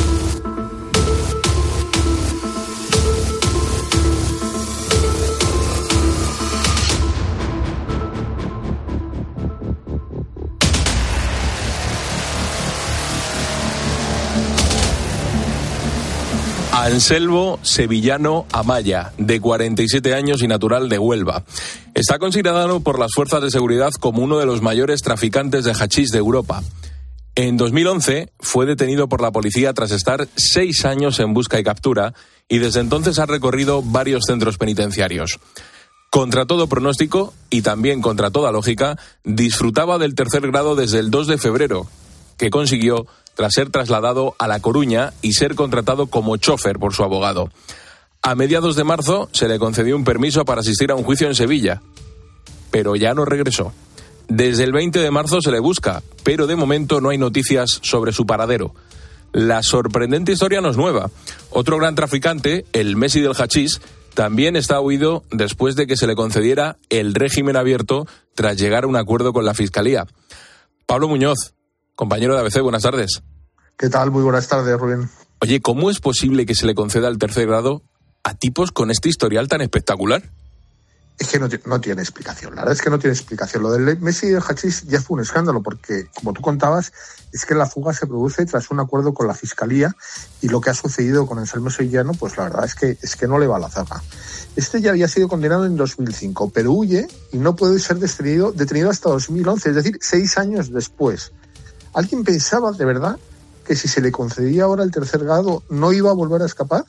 Anselmo Sevillano Amaya, de cuarenta y siete años y natural de Huelva. Está considerado por las fuerzas de seguridad como uno de los mayores traficantes de hachís de Europa. En dos mil once fue detenido por la policía tras estar seis años en busca y captura y desde entonces ha recorrido varios centros penitenciarios. Contra todo pronóstico y también contra toda lógica, disfrutaba del tercer grado desde el dos de febrero, que consiguió tras ser trasladado a La Coruña y ser contratado como chofer por su abogado. A mediados de marzo se le concedió un permiso para asistir a un juicio en Sevilla, pero ya no regresó. Desde el veinte de marzo se le busca, pero de momento no hay noticias sobre su paradero. La sorprendente historia no es nueva. Otro gran traficante, el Messi del hachís, también está huido después de que se le concediera el régimen abierto tras llegar a un acuerdo con la Fiscalía. Pablo Muñoz, compañero de A B C, buenas tardes. ¿Qué tal? Muy buenas tardes, Rubén. Oye, ¿cómo es posible que se le conceda el tercer grado a tipos con este historial tan espectacular? Es que no, no tiene explicación, la verdad es que no tiene explicación. Lo del Messi y el hachís ya fue un escándalo porque, como tú contabas, es que la fuga se produce tras un acuerdo con la Fiscalía y lo que ha sucedido con Anselmo Sevillano, pues la verdad es que, es que no le va a la zaga. Este ya había sido condenado en dos mil cinco, pero huye y no puede ser detenido, detenido hasta dos mil once, es decir, seis años después. ¿Alguien pensaba de verdad que si se le concedía ahora el tercer grado no iba a volver a escapar?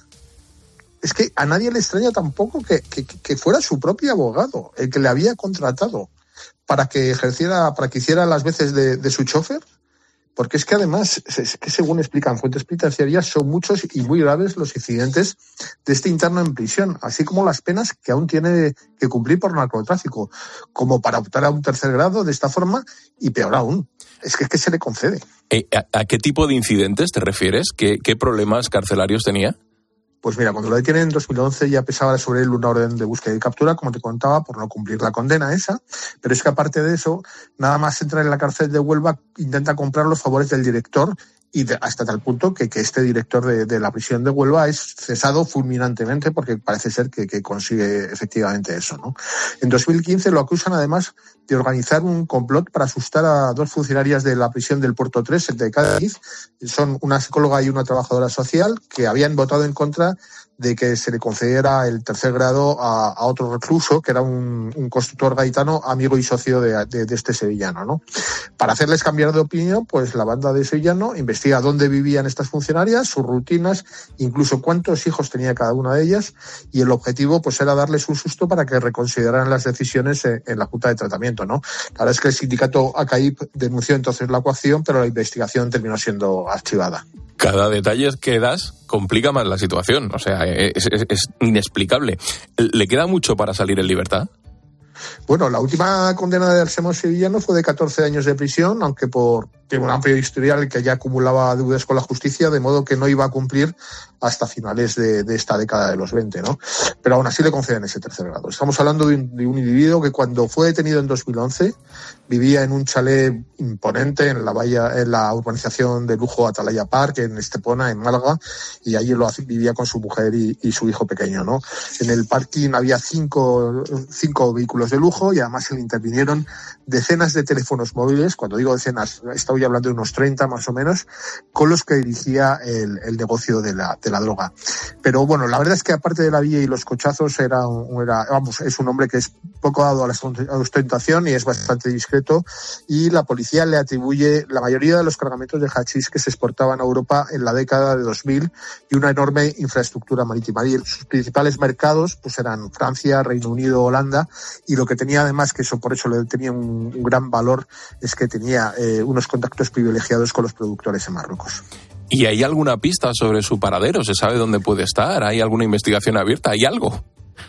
Es que a nadie le extraña tampoco que, que, que fuera su propio abogado el que le había contratado para que ejerciera, para que hiciera las veces de, de su chofer, porque es que además, es que según explican fuentes penitenciarias, son muchos y muy graves los incidentes de este interno en prisión, así como las penas que aún tiene que cumplir por narcotráfico, como para optar a un tercer grado de esta forma, y peor aún, es que es que se le concede. ¿A, a qué tipo de incidentes te refieres? ¿Qué, qué problemas carcelarios tenía? Pues mira, cuando lo detienen en dos mil once ya pesaba sobre él una orden de búsqueda y captura, como te contaba, por no cumplir la condena esa. Pero es que aparte de eso, nada más entrar en la cárcel de Huelva, intenta comprar los favores del director y de, hasta tal punto que, que este director de, de la prisión de Huelva es cesado fulminantemente porque parece ser que, que consigue efectivamente eso, ¿no? En dos mil quince lo acusan además de organizar un complot para asustar a dos funcionarias de la prisión del Puerto tres de Cádiz. Son una psicóloga y una trabajadora social que habían votado en contra de que se le concediera el tercer grado a, a otro recluso, que era un, un constructor gaitano, amigo y socio de, de, de este sevillano, ¿no? Para hacerles cambiar de opinión, pues la banda de Sevillano investiga dónde vivían estas funcionarias, sus rutinas, incluso cuántos hijos tenía cada una de ellas, y el objetivo pues era darles un susto para que reconsideraran las decisiones en, en la Junta de Tratamiento, ¿no? La verdad es que el sindicato A C A I P denunció entonces la coacción, pero la investigación terminó siendo archivada. Cada detalle que das complica más la situación, o sea, es, es, es inexplicable. ¿Le queda mucho para salir en libertad? Bueno, la última condena de Anselmo Sevillano fue de catorce años de prisión, aunque por tiene un amplio historial que ya acumulaba deudas con la justicia, de modo que no iba a cumplir hasta finales de, de esta década de los veinte, ¿no? Pero aún así le conceden ese tercer grado. Estamos hablando de un, de un individuo que cuando fue detenido en dos mil once vivía en un chalet imponente en la valla, en la urbanización de lujo Atalaya Park, en Estepona, en Málaga, y allí lo vivía con su mujer y, y su hijo pequeño, ¿no? En el parking había cinco, cinco vehículos de lujo y además se le intervinieron decenas de teléfonos móviles. Cuando digo decenas, estoy hablando de unos treinta más o menos, con los que dirigía el, el negocio de la, de la droga. Pero bueno, la verdad es que aparte de la vía y los cochazos, era, era, vamos, es un hombre que es poco dado a la ostentación y es bastante discreto, y la policía le atribuye la mayoría de los cargamentos de hachís que se exportaban a Europa en la década de dos mil y una enorme infraestructura marítima. Y sus principales mercados pues eran Francia, Reino Unido, Holanda, y lo que tenía además, que eso por eso le tenía un, un gran valor, es que tenía eh, unos contactos privilegiados con los productores en Marruecos. ¿Y hay alguna pista sobre su paradero? ¿Se sabe dónde puede estar? ¿Hay alguna investigación abierta? ¿Hay algo?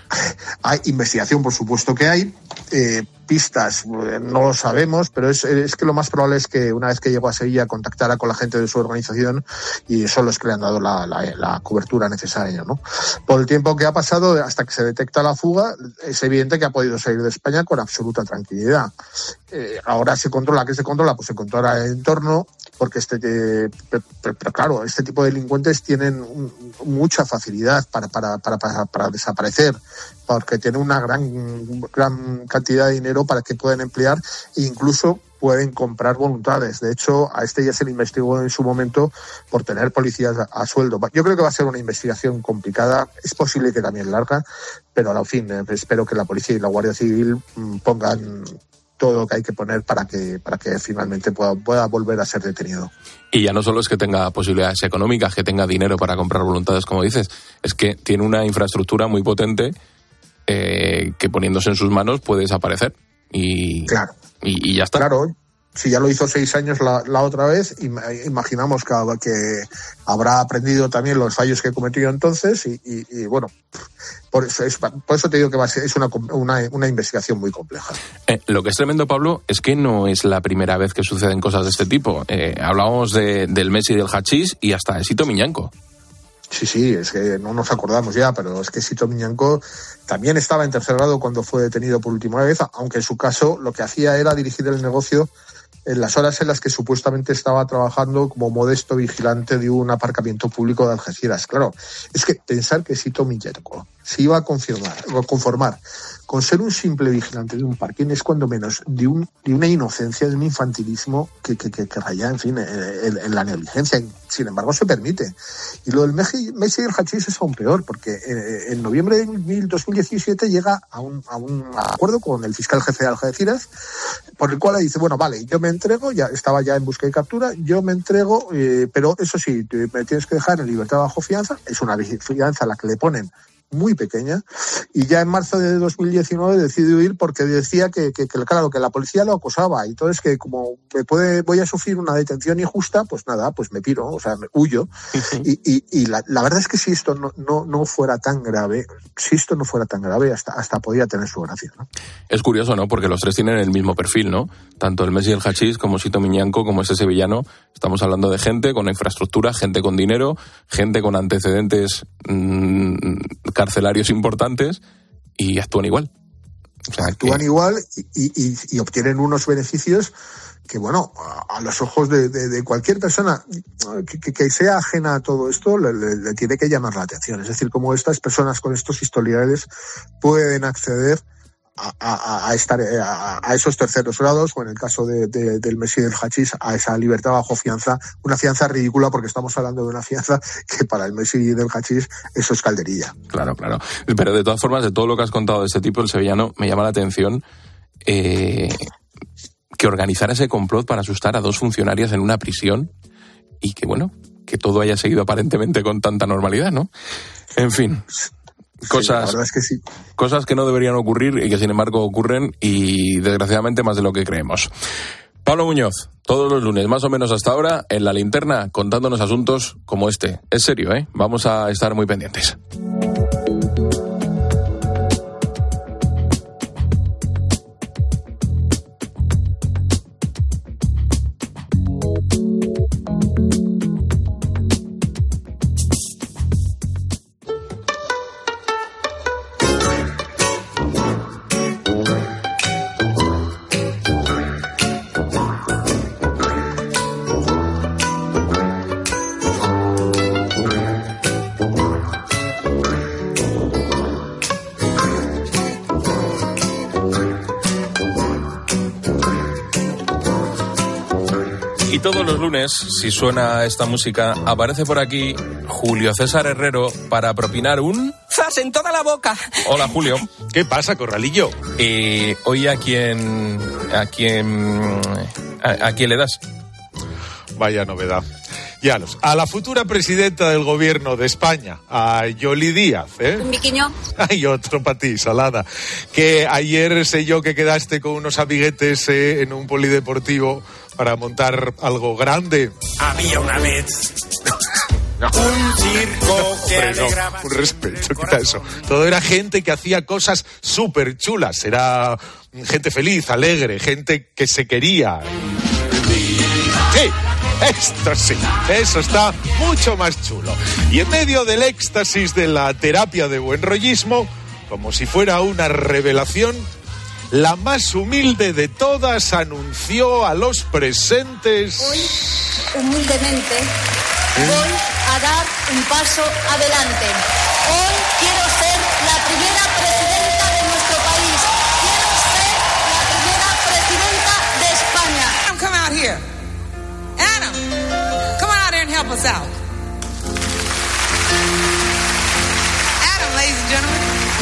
Hay investigación, por supuesto que hay. Eh, pistas, no lo sabemos, pero es, es que lo más probable es que una vez que llegó a Sevilla contactara con la gente de su organización y son los que le han dado la, la, la cobertura necesaria, ¿no? Por el tiempo que ha pasado, hasta que se detecta la fuga, es evidente que ha podido salir de España con absoluta tranquilidad. Eh, ahora se controla, ¿qué se controla? Pues se controla el entorno, porque este, eh, pero, pero claro, este tipo de delincuentes tienen un, mucha facilidad para, para, para, para, para desaparecer, porque tienen una gran, gran cantidad de dinero para que pueden emplear e incluso pueden comprar voluntades. De hecho, a este ya se le investigó en su momento por tener policías a, a sueldo. Yo creo que va a ser una investigación complicada, es posible que también larga, pero al fin eh, espero que la policía y la Guardia Civil mmm, pongan todo lo que hay que poner para que para que finalmente pueda, pueda volver a ser detenido. Y ya no solo es que tenga posibilidades económicas, que tenga dinero para comprar voluntades, como dices, es que tiene una infraestructura muy potente eh, que poniéndose en sus manos puede desaparecer y, claro. y, y ya está. Claro. si ya lo hizo seis años la, la otra vez, imaginamos que, que habrá aprendido también los fallos que cometió entonces y, y, y bueno, por eso, es, por eso te digo que va a ser, es una, una, una investigación muy compleja. Eh, lo que es tremendo, Pablo, es que no es la primera vez que suceden cosas de este tipo. Eh, hablábamos de, del Messi, del hachís y hasta de Sito Miñanco. Sí, sí, es que no nos acordamos ya, pero es que Sito Miñanco también estaba en tercer grado cuando fue detenido por última vez, aunque en su caso lo que hacía era dirigir el negocio en las horas en las que supuestamente estaba trabajando como modesto vigilante de un aparcamiento público de Algeciras. Claro, es que pensar que Sito Miñanco se iba a confirmar, o conformar con ser un simple vigilante de un parking es cuando menos de, un, de una inocencia, de un infantilismo que, que, que, que raya, en fin, en, en la negligencia. Sin embargo, se permite. Y lo del Messi y el hachís es aún peor, porque en, en noviembre de dos mil diecisiete llega a un, a un acuerdo con el fiscal jefe de Algeciras, por el cual dice, bueno, vale, yo me entrego, ya estaba ya en busca y captura, yo me entrego, eh, pero eso sí, me tienes que dejar en libertad bajo fianza. Es una fianza a la que le ponen muy pequeña, y ya en marzo de dos mil diecinueve decidió ir porque decía que, que, que claro, que la policía lo acosaba, y entonces que como me puede, voy a sufrir una detención injusta, pues nada, pues me piro, o sea, me huyo. y, y, y la, la verdad es que si esto no, no, no fuera tan grave, si esto no fuera tan grave, hasta, hasta podía tener su gracia, ¿no? Es curioso, ¿no? Porque los tres tienen el mismo perfil, ¿no? Tanto el Messi y el hachís, como Sito Miñanco, como este sevillano. Estamos hablando de gente con infraestructura, gente con dinero, gente con antecedentes mmm, carcelarios importantes, y actúan igual. O sea, actúan que... igual y, y, y obtienen unos beneficios que, bueno, a, a los ojos de, de, de cualquier persona que, que, que sea ajena a todo esto, le, le, le tiene que llamar la atención. Es decir, cómo estas personas con estos historiales pueden acceder A, a, a estar a, a esos terceros grados, o en el caso de, de, del Messi y del hachís, a esa libertad bajo fianza, una fianza ridícula, porque estamos hablando de una fianza que para el Messi y del hachís eso es calderilla. Claro, claro. Pero de todas formas, de todo lo que has contado de este tipo, el sevillano, me llama la atención eh, que organizara ese complot para asustar a dos funcionarias en una prisión, y que, bueno, que todo haya seguido aparentemente con tanta normalidad, ¿no? En fin. Cosas, sí, la verdad es que sí. Cosas que no deberían ocurrir y que sin embargo ocurren, y desgraciadamente más de lo que creemos. Pablo Muñoz, todos los lunes más o menos hasta ahora en La Linterna, contándonos asuntos como este. Es serio, ¿eh? Vamos a estar muy pendientes. Todos los lunes, si suena esta música, aparece por aquí Julio César Herrero para propinar un... ¡zas en toda la boca! Hola, Julio. ¿Qué pasa, Corralillo? Eh, hoy a quién... a quién... a, a quién le das. Vaya novedad. Ya los, a la futura presidenta del gobierno de España, a Yoli Díaz, ¿eh? Un biquiño. Hay otro para ti, Salada. Que ayer sé yo que quedaste con unos amiguetes eh, en un polideportivo para montar algo grande. Había una vez no. un circo que Hombre, no, alegraba... un respeto, ¿qué tal eso? Todo era gente que hacía cosas súper chulas. Era gente feliz, alegre, gente que se quería. Sí, esto sí, eso está mucho más chulo. Y en medio del éxtasis de la terapia de buen rollismo, como si fuera una revelación, la más humilde de todas anunció a los presentes... Hoy, humildemente, ¿Eh? voy a dar un paso adelante. Hoy quiero ser la primera presidenta de nuestro país. Quiero ser la primera presidenta de España. Adam, come out here. Adam, come on out here and help us out. Adam, ladies and gentlemen.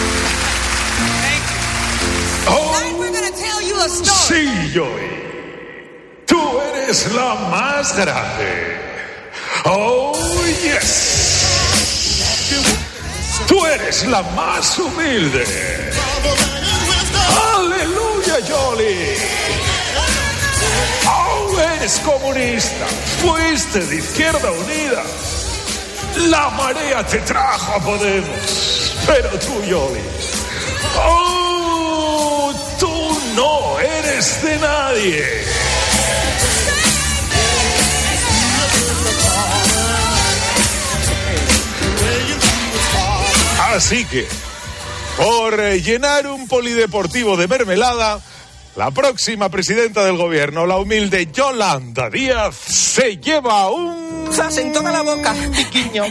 Oh, Tonight we're going to tell you a story. Sí, Joey. Tú eres la más grande. Oh, yes. Tú eres la más humilde. Aleluya, Jolie. ¡Oh, eres comunista! ¡Fuiste de Izquierda Unida! La marea te trajo a Podemos. Pero tú, Yoli, ¡oh, tú no eres de nadie! Así que, por llenar un polideportivo de mermelada, la próxima presidenta del gobierno, la humilde Yolanda Díaz, se lleva un... ¡Zas en toda la boca! Biquiño.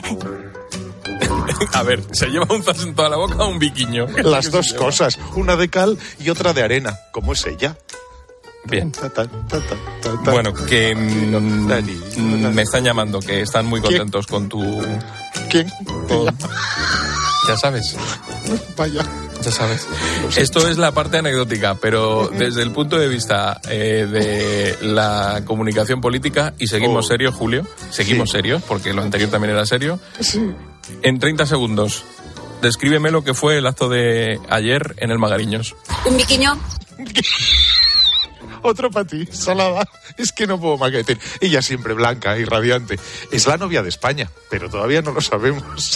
A ver, ¿se lleva un zas en toda la boca o un biquiño? Las dos cosas, una de cal y otra de arena, como es ella. Bien. Bueno, que mm, me están llamando, que están muy contentos con tu... ¿Quién? Con... Ya sabes. Vaya. Ya sabes. Esto es la parte anecdótica, pero desde el punto de vista eh, de la comunicación política, y seguimos Oh. serios, Julio, seguimos Sí. serios, porque lo anterior también era serio. Sí. En treinta segundos, descríbeme lo que fue el acto de ayer en el Magariños. Un biquiño. Otro para ti, Salada. Es que no puedo más que decir. Ella siempre blanca y radiante. Es la novia de España, pero todavía no lo sabemos.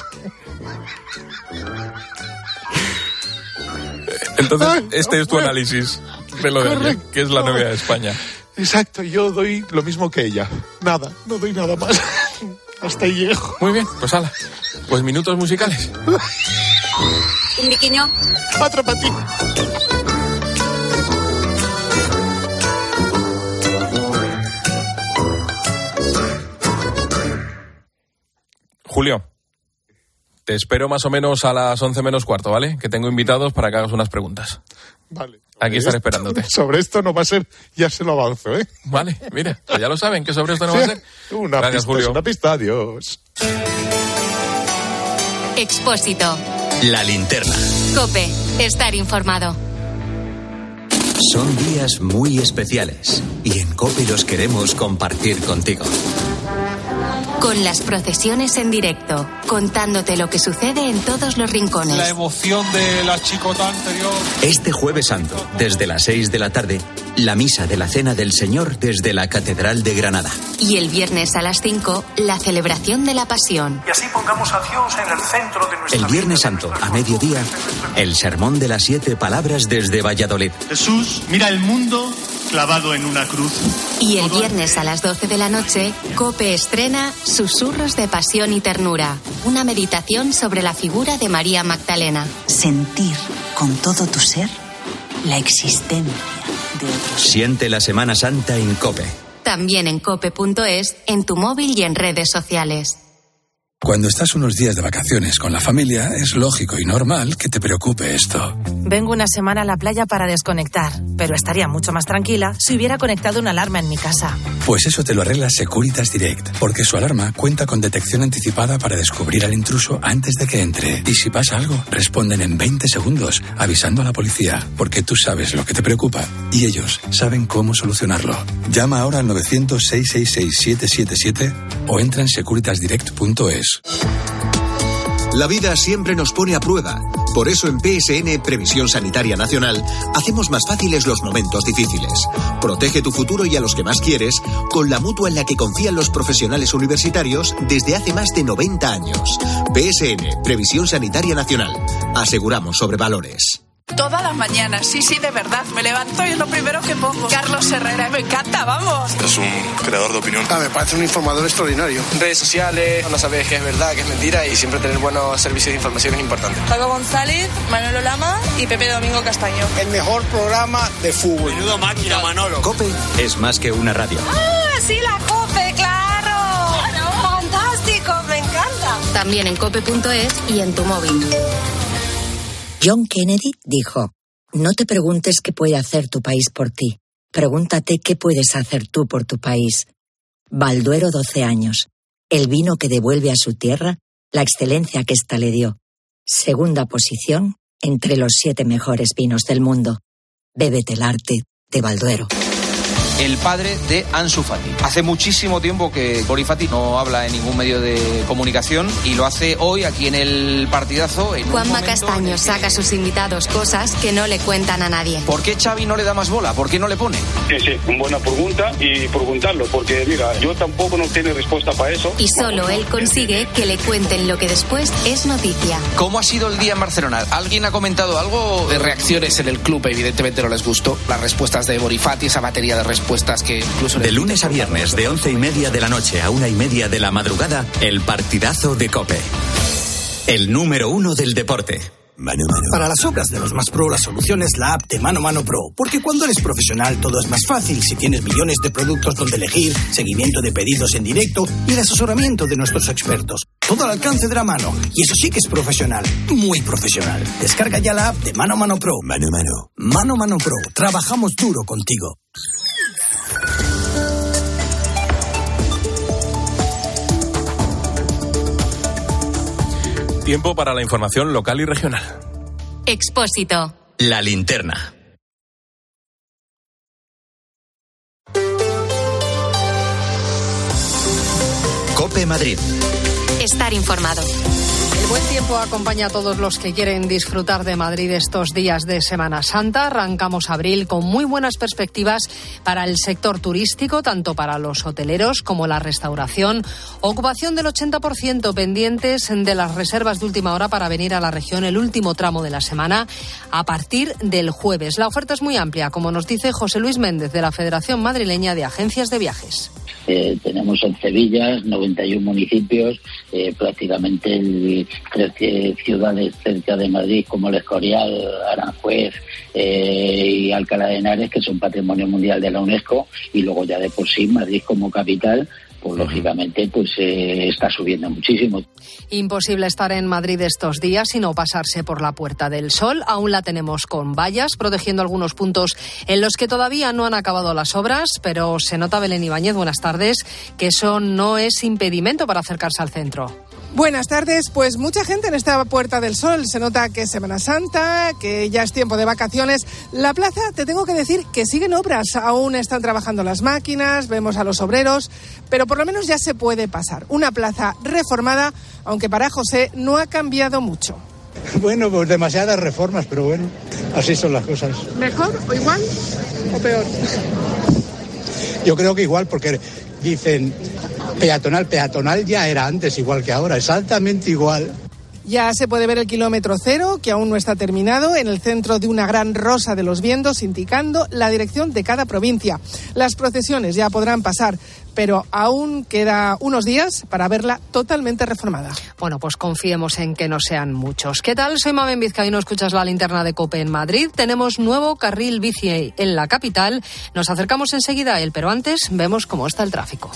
Entonces, este es tu análisis de lo de ayer, que es la novia de España. Exacto, yo doy lo mismo que ella. Nada, no doy nada más. Hasta ahí llego. Muy bien, pues hala. Pues minutos musicales. Un biquiño. Otro para ti. Julio, te espero más o menos a las once menos cuarto, ¿vale? Que tengo invitados para que hagas unas preguntas. Vale. Aquí estaré Esto- esperándote. Sobre esto no va a ser, ya se lo avanzo, ¿eh? Vale, mira, pues ya lo saben, que sobre esto no va a ser. Una Gracias, pista, Julio. es una pista, adiós. Expósito. La linterna. Cope. Estar informado. Son días muy especiales y en COPE los queremos compartir contigo. Con las procesiones en directo, contándote lo que sucede en todos los rincones. La emoción de la chicota anterior. Este Jueves Santo, desde las seis de la tarde, la misa de la Cena del Señor desde la Catedral de Granada. Y el viernes a las cinco, la celebración de la Pasión. Y así pongamos a Dios en el centro de nuestra El Viernes Santo, a mediodía, el Sermón de las Siete Palabras desde Valladolid. Jesús mira el mundo clavado en una cruz. Y el viernes a las doce de la noche, COPE estrena Susurros de Pasión y Ternura, una meditación sobre la figura de María Magdalena. Sentir con todo tu ser la existencia de otros. Siente la Semana Santa en COPE. También en cope punto es, en tu móvil y en redes sociales. Cuando estás unos días de vacaciones con la familia, es lógico y normal que te preocupe esto. Vengo una semana a la playa para desconectar, pero estaría mucho más tranquila si hubiera conectado una alarma en mi casa. Pues eso te lo arregla Securitas Direct, porque su alarma cuenta con detección anticipada para descubrir al intruso antes de que entre. Y si pasa algo, responden en veinte segundos, avisando a la policía, porque tú sabes lo que te preocupa y ellos saben cómo solucionarlo. Llama ahora al novecientos, seiscientos sesenta y seis, siete siete siete o entra en securitas direct punto es. La vida siempre nos pone a prueba. Por eso en P S N Previsión Sanitaria Nacional hacemos más fáciles los momentos difíciles. Protege tu futuro y a los que más quieres con la mutua en la que confían los profesionales universitarios desde hace más de noventa años. P S N Previsión Sanitaria Nacional. Aseguramos sobre valores. Todas las mañanas, sí, sí, de verdad. Me levanto y es lo primero que pongo. Carlos Herrera, me encanta, vamos. Es un creador de opinión. Ah, me parece un informador extraordinario. Redes sociales, no saber qué es verdad, qué es mentira y siempre tener buenos servicios de información es importante. Paco González, Manolo Lama y Pepe Domingo Castaño. El mejor programa de fútbol. Menudo máquina, Manolo. COPE es más que una radio. ¡Ah, sí, la COPE, claro! ¡Fantástico, me encanta! También en cope punto es y en tu móvil. John Kennedy dijo, no te preguntes qué puede hacer tu país por ti, pregúntate qué puedes hacer tú por tu país. Balduero doce años, el vino que devuelve a su tierra la excelencia que ésta le dio. Segunda posición entre los siete mejores vinos del mundo. Bébete el arte de Balduero. el padre de Ansu Fati. Hace muchísimo tiempo que Cory Fati no habla en ningún medio de comunicación y lo hace hoy aquí en el partidazo. En Juanma Castaño saca a sus invitados cosas que no le cuentan a nadie. ¿Por qué Xavi no le da más bola? ¿Por qué no le pone? Sí, sí, buena pregunta y preguntarlo, porque mira, yo tampoco no tengo respuesta para eso. Y solo él consigue que le cuenten lo que después es noticia. ¿Cómo ha sido el día en Barcelona? ¿Alguien ha comentado algo? De reacciones en el club, evidentemente no les gustó. Las respuestas de Cory Fati, esa batería de respuestas que incluso... De lunes a viernes, de once y media de la noche a una y media de la madrugada, el partidazo de COPE. El número uno del deporte. Mano Mano. Para las obras de los más pro, la solución es la app de Mano Mano Pro. Porque cuando eres profesional todo es más fácil. Si tienes millones de productos donde elegir, seguimiento de pedidos en directo y el asesoramiento de nuestros expertos. Todo al alcance de la mano. Y eso sí que es profesional. Muy profesional. Descarga ya la app de Mano Mano Pro. Mano Mano. Mano Mano Pro. Trabajamos duro contigo. Tiempo para la información local y regional. Expósito. La linterna. COPE Madrid. Estar informado. El buen tiempo acompaña a todos los que quieren disfrutar de Madrid estos días de Semana Santa. Arrancamos abril con muy buenas perspectivas para el sector turístico, tanto para los hoteleros como la restauración. Ocupación del ochenta por ciento, pendientes de las reservas de última hora para venir a la región el último tramo de la semana a partir del jueves. La oferta es muy amplia, como nos dice José Luis Méndez de la Federación Madrileña de Agencias de Viajes. Eh, tenemos once villas, noventa y uno municipios, eh, prácticamente el, trece ciudades cerca de Madrid como El Escorial, Aranjuez eh, y Alcalá de Henares, que son Patrimonio Mundial de la UNESCO, y luego ya de por sí Madrid como capital, pues lógicamente pues eh, está subiendo muchísimo. Imposible estar en Madrid estos días y no pasarse por la Puerta del Sol. Aún la tenemos con vallas, protegiendo algunos puntos en los que todavía no han acabado las obras, pero se nota, Belén Ibáñez, buenas tardes, que eso no es impedimento para acercarse al centro. Buenas tardes, pues mucha gente en esta Puerta del Sol. Se nota que es Semana Santa, que ya es tiempo de vacaciones. La plaza, te tengo que decir que siguen obras, aún están trabajando las máquinas, vemos a los obreros, pero por lo menos ya se puede pasar. Una plaza reformada, aunque para José no ha cambiado mucho. Bueno, pues demasiadas reformas, pero bueno, así son las cosas. ¿Mejor o igual o peor? Yo creo que igual, porque dicen peatonal, peatonal ya era antes igual que ahora, exactamente igual. Ya se puede ver el kilómetro cero, que aún no está terminado, en el centro de una gran rosa de los vientos, indicando la dirección de cada provincia. Las procesiones ya podrán pasar, pero aún queda unos días para verla totalmente reformada. Bueno, pues confiemos en que no sean muchos. ¿Qué tal? Soy Mamen Vizcaíno, escuchas la linterna de COPE en Madrid. Tenemos nuevo carril bici en la capital. Nos acercamos enseguida a él, pero antes vemos cómo está el tráfico.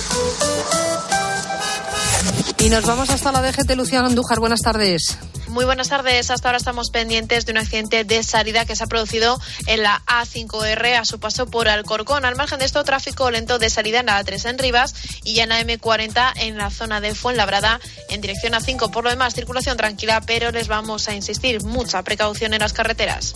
Y nos vamos hasta la D G T. Luciano Andújar, buenas tardes. Muy buenas tardes. Hasta ahora estamos pendientes de un accidente de salida que se ha producido en la A cinco R a su paso por Alcorcón. Al margen de esto, tráfico lento de salida en la A tres en Rivas y ya en la M cuarenta en la zona de Fuenlabrada en dirección A cinco. Por lo demás, circulación tranquila, pero les vamos a insistir, mucha precaución en las carreteras.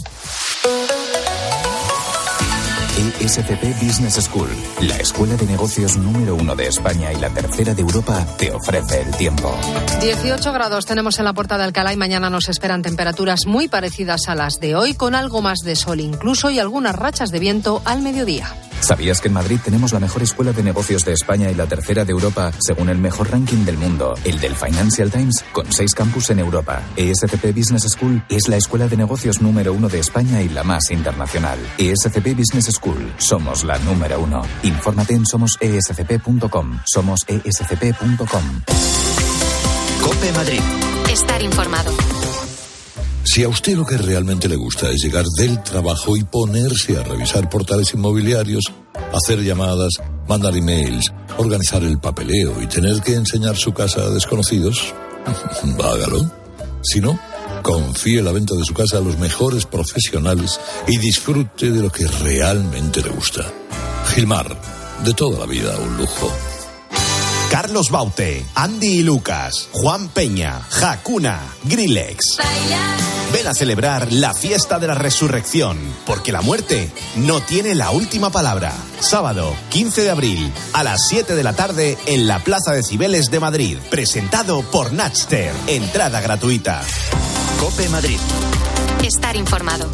E S C P Business School, la escuela de negocios número uno de España y la tercera de Europa, te ofrece el tiempo. dieciocho grados tenemos en la Puerta de Alcalá y mañana nos esperan temperaturas muy parecidas a las de hoy, con algo más de sol incluso y algunas rachas de viento al mediodía. ¿Sabías que en Madrid tenemos la mejor escuela de negocios de España y la tercera de Europa, según el mejor ranking del mundo, el del Financial Times, con seis campus en Europa? E S C P Business School es la escuela de negocios número uno de España y la más internacional. E S C P Business School, somos la número uno. Infórmate en somos e s c p punto com. somos e s c p punto com. COPE Madrid. Estar informado. Si a usted lo que realmente le gusta es llegar del trabajo y ponerse a revisar portales inmobiliarios, hacer llamadas, mandar emails, organizar el papeleo y tener que enseñar su casa a desconocidos, hágalo. Si no, confíe la venta de su casa a los mejores profesionales y disfrute de lo que realmente le gusta. Gilmar, de toda la vida un lujo. Carlos Baute, Andy y Lucas, Juan Peña, Hakuna, Grillex. Ven a celebrar la fiesta de la resurrección, porque la muerte no tiene la última palabra. Sábado, quince de abril, a las siete de la tarde, en la Plaza de Cibeles de Madrid. Presentado por Natster. Entrada gratuita. COPE Madrid. Estar informado.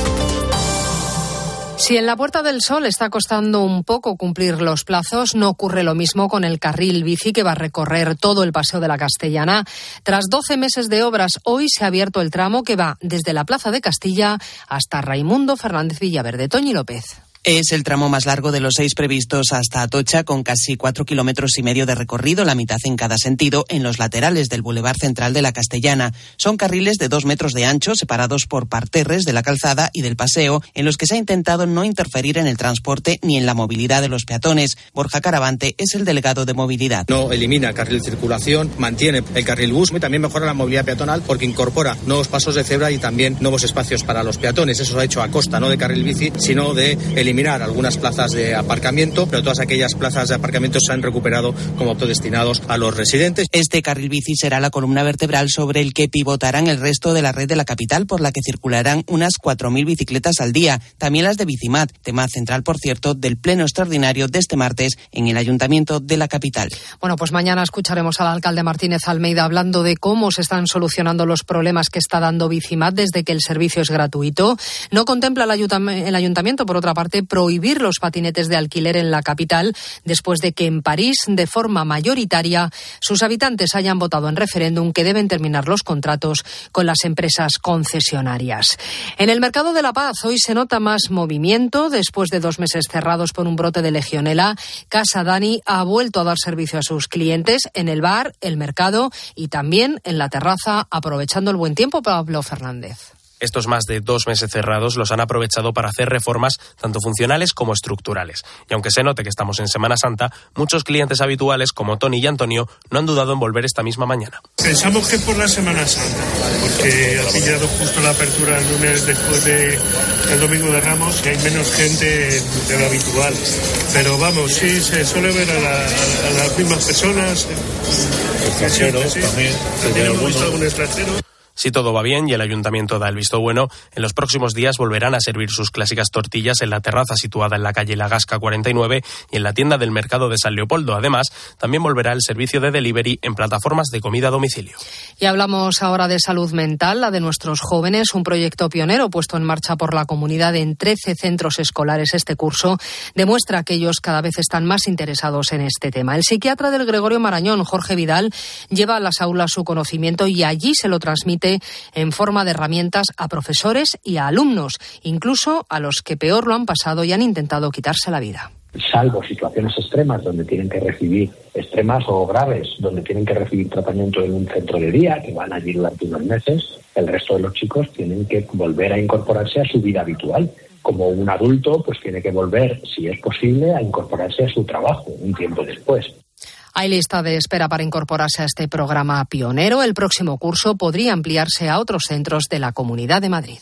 Si en la Puerta del Sol está costando un poco cumplir los plazos, no ocurre lo mismo con el carril bici que va a recorrer todo el Paseo de la Castellana. Tras doce meses de obras, hoy se ha abierto el tramo que va desde la Plaza de Castilla hasta Raimundo Fernández Villaverde. Toñi López. Es el tramo más largo de los seis previstos hasta Atocha, con casi cuatro kilómetros y medio de recorrido, la mitad en cada sentido, en los laterales del Boulevard Central de la Castellana. Son carriles de dos metros de ancho, separados por parterres de la calzada y del paseo, en los que se ha intentado no interferir en el transporte ni en la movilidad de los peatones. Borja Caravante es el delegado de movilidad. No elimina el carril de circulación, mantiene el carril bus y también mejora la movilidad peatonal porque incorpora nuevos pasos de cebra y también nuevos espacios para los peatones. Eso lo ha hecho a costa no de carril bici, sino de eliminar algunas plazas de aparcamiento, pero todas aquellas plazas de aparcamiento se han recuperado como autodestinados a los residentes. Este carril bici será la columna vertebral sobre el que pivotarán el resto de la red de la capital, por la que circularán unas cuatro mil bicicletas al día, también las de Bicimat, tema central, por cierto, del pleno extraordinario de este martes en el Ayuntamiento de la capital. Bueno, pues mañana escucharemos al alcalde Martínez Almeida hablando de cómo se están solucionando los problemas que está dando Bicimat desde que el servicio es gratuito. No contempla el ayuntamiento, el ayuntamiento por otra parte, prohibir los patinetes de alquiler en la capital después de que en París, de forma mayoritaria, sus habitantes hayan votado en referéndum que deben terminar los contratos con las empresas concesionarias. En el Mercado de la Paz hoy se nota más movimiento. Después de dos meses cerrados por un brote de legionela, Casa Dani ha vuelto a dar servicio a sus clientes en el bar, el mercado y también en la terraza, aprovechando el buen tiempo. Pablo Fernández. Estos más de dos meses cerrados los han aprovechado para hacer reformas tanto funcionales como estructurales. Y aunque se note que estamos en Semana Santa, muchos clientes habituales como Tony y Antonio no han dudado en volver esta misma mañana. Pensamos que es por la Semana Santa, porque ha pillado justo la apertura el lunes después de, del Domingo de Ramos y hay menos gente de lo habitual. Pero vamos, sí, se suele ver a, la, a las mismas personas. Extranjeros sí. También. También hemos visto algún extranjero. Si todo va bien y el ayuntamiento da el visto bueno, en los próximos días volverán a servir sus clásicas tortillas en la terraza situada en la calle La Gasca cuarenta y nueve y en la tienda del mercado de San Leopoldo. Además, también volverá el servicio de delivery en plataformas de comida a domicilio. Y hablamos ahora de salud mental, la de nuestros jóvenes, un proyecto pionero puesto en marcha por la comunidad en trece centros escolares este curso, demuestra que ellos cada vez están más interesados en este tema. El psiquiatra del Gregorio Marañón, Jorge Vidal, lleva a las aulas su conocimiento y allí se lo transmite en forma de herramientas a profesores y a alumnos, incluso a los que peor lo han pasado y han intentado quitarse la vida. Salvo situaciones extremas donde tienen que recibir, extremas o graves, donde tienen que recibir tratamiento en un centro de día, que van allí durante unos meses, el resto de los chicos tienen que volver a incorporarse a su vida habitual. Como un adulto, pues tiene que volver, si es posible, a incorporarse a su trabajo un tiempo después. Hay lista de espera para incorporarse a este programa pionero. El próximo curso podría ampliarse a otros centros de la Comunidad de Madrid.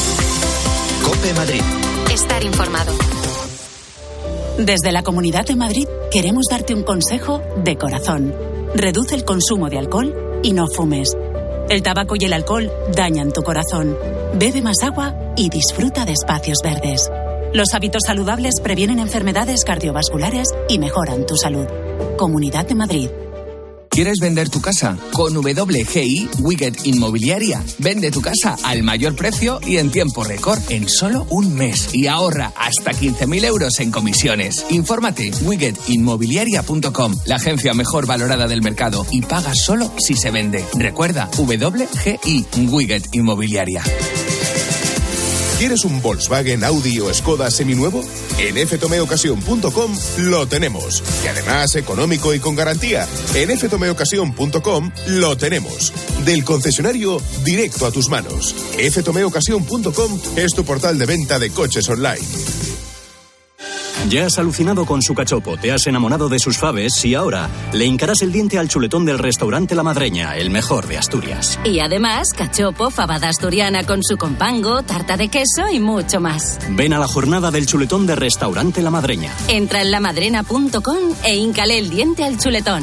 COPE Madrid. Estar informado. Desde la Comunidad de Madrid queremos darte un consejo de corazón. Reduce el consumo de alcohol y no fumes. El tabaco y el alcohol dañan tu corazón. Bebe más agua y disfruta de espacios verdes. Los hábitos saludables previenen enfermedades cardiovasculares y mejoran tu salud. Comunidad de Madrid. ¿Quieres vender tu casa? Con W G I Wiget Inmobiliaria. Vende tu casa al mayor precio y en tiempo récord, en solo un mes. Y ahorra hasta quince mil euros en comisiones. Infórmate, wiget inmobiliaria punto com, la agencia mejor valorada del mercado. Y paga solo si se vende. Recuerda, W G I Wiget Inmobiliaria. ¿Quieres un Volkswagen, Audi o Skoda seminuevo? En f tome ocasión punto com lo tenemos. Y además económico y con garantía. En f tome ocasión punto com lo tenemos. Del concesionario directo a tus manos. f tome ocasión punto com es tu portal de venta de coches online. Ya has alucinado con su cachopo, te has enamorado de sus faves y ahora le hincarás el diente al chuletón del restaurante La Madreña, el mejor de Asturias. Y además, cachopo, fabada asturiana con su compango, tarta de queso y mucho más. Ven a la jornada del chuletón de restaurante La Madreña. Entra en lamadrena punto com e híncale el diente al chuletón.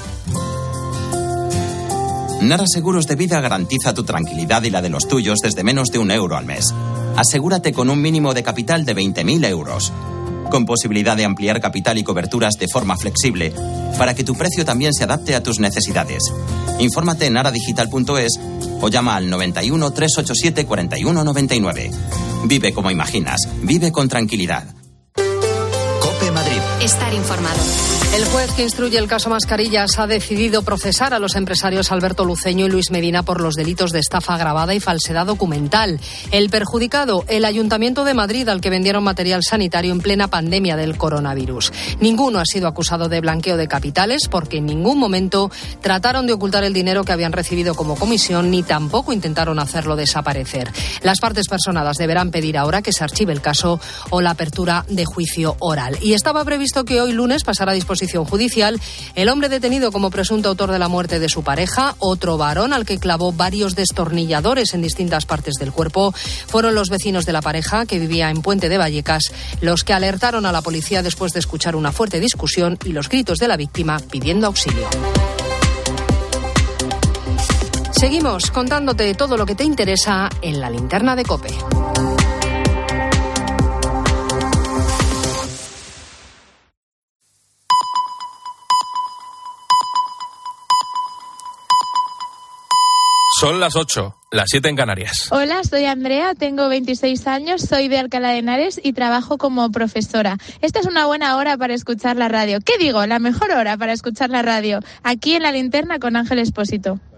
Nara Seguros de Vida garantiza tu tranquilidad y la de los tuyos desde menos de un euro al mes. Asegúrate con un mínimo de capital de veinte mil euros. Con posibilidad de ampliar capital y coberturas de forma flexible, para que tu precio también se adapte a tus necesidades. Infórmate en nara digital punto es o llama al noventa y uno, trescientos ochenta y siete, cuarenta y uno noventa y nueve. Vive como imaginas, vive con tranquilidad. COPE Madrid. Estar informado. El juez que instruye el caso Mascarillas ha decidido procesar a los empresarios Alberto Luceño y Luis Medina por los delitos de estafa agravada y falsedad documental. El perjudicado, el Ayuntamiento de Madrid, al que vendieron material sanitario en plena pandemia del coronavirus. Ninguno ha sido acusado de blanqueo de capitales porque en ningún momento trataron de ocultar el dinero que habían recibido como comisión ni tampoco intentaron hacerlo desaparecer. Las partes personadas deberán pedir ahora que se archive el caso o la apertura de juicio oral. Y estaba previsto que hoy lunes pasara a disposición judicial el hombre detenido como presunto autor de la muerte de su pareja, otro varón al que clavó varios destornilladores en distintas partes del cuerpo. Fueron los vecinos de la pareja, que vivía en Puente de Vallecas, los que alertaron a la policía después de escuchar una fuerte discusión y los gritos de la víctima pidiendo auxilio. Seguimos contándote todo lo que te interesa en la linterna de COPE. Son las ocho, las siete en Canarias. Hola, soy Andrea, tengo veintiséis años, soy de Alcalá de Henares y trabajo como profesora. Esta es una buena hora para escuchar la radio. ¿Qué digo? La mejor hora para escuchar la radio. Aquí en La Linterna con Ángel Expósito.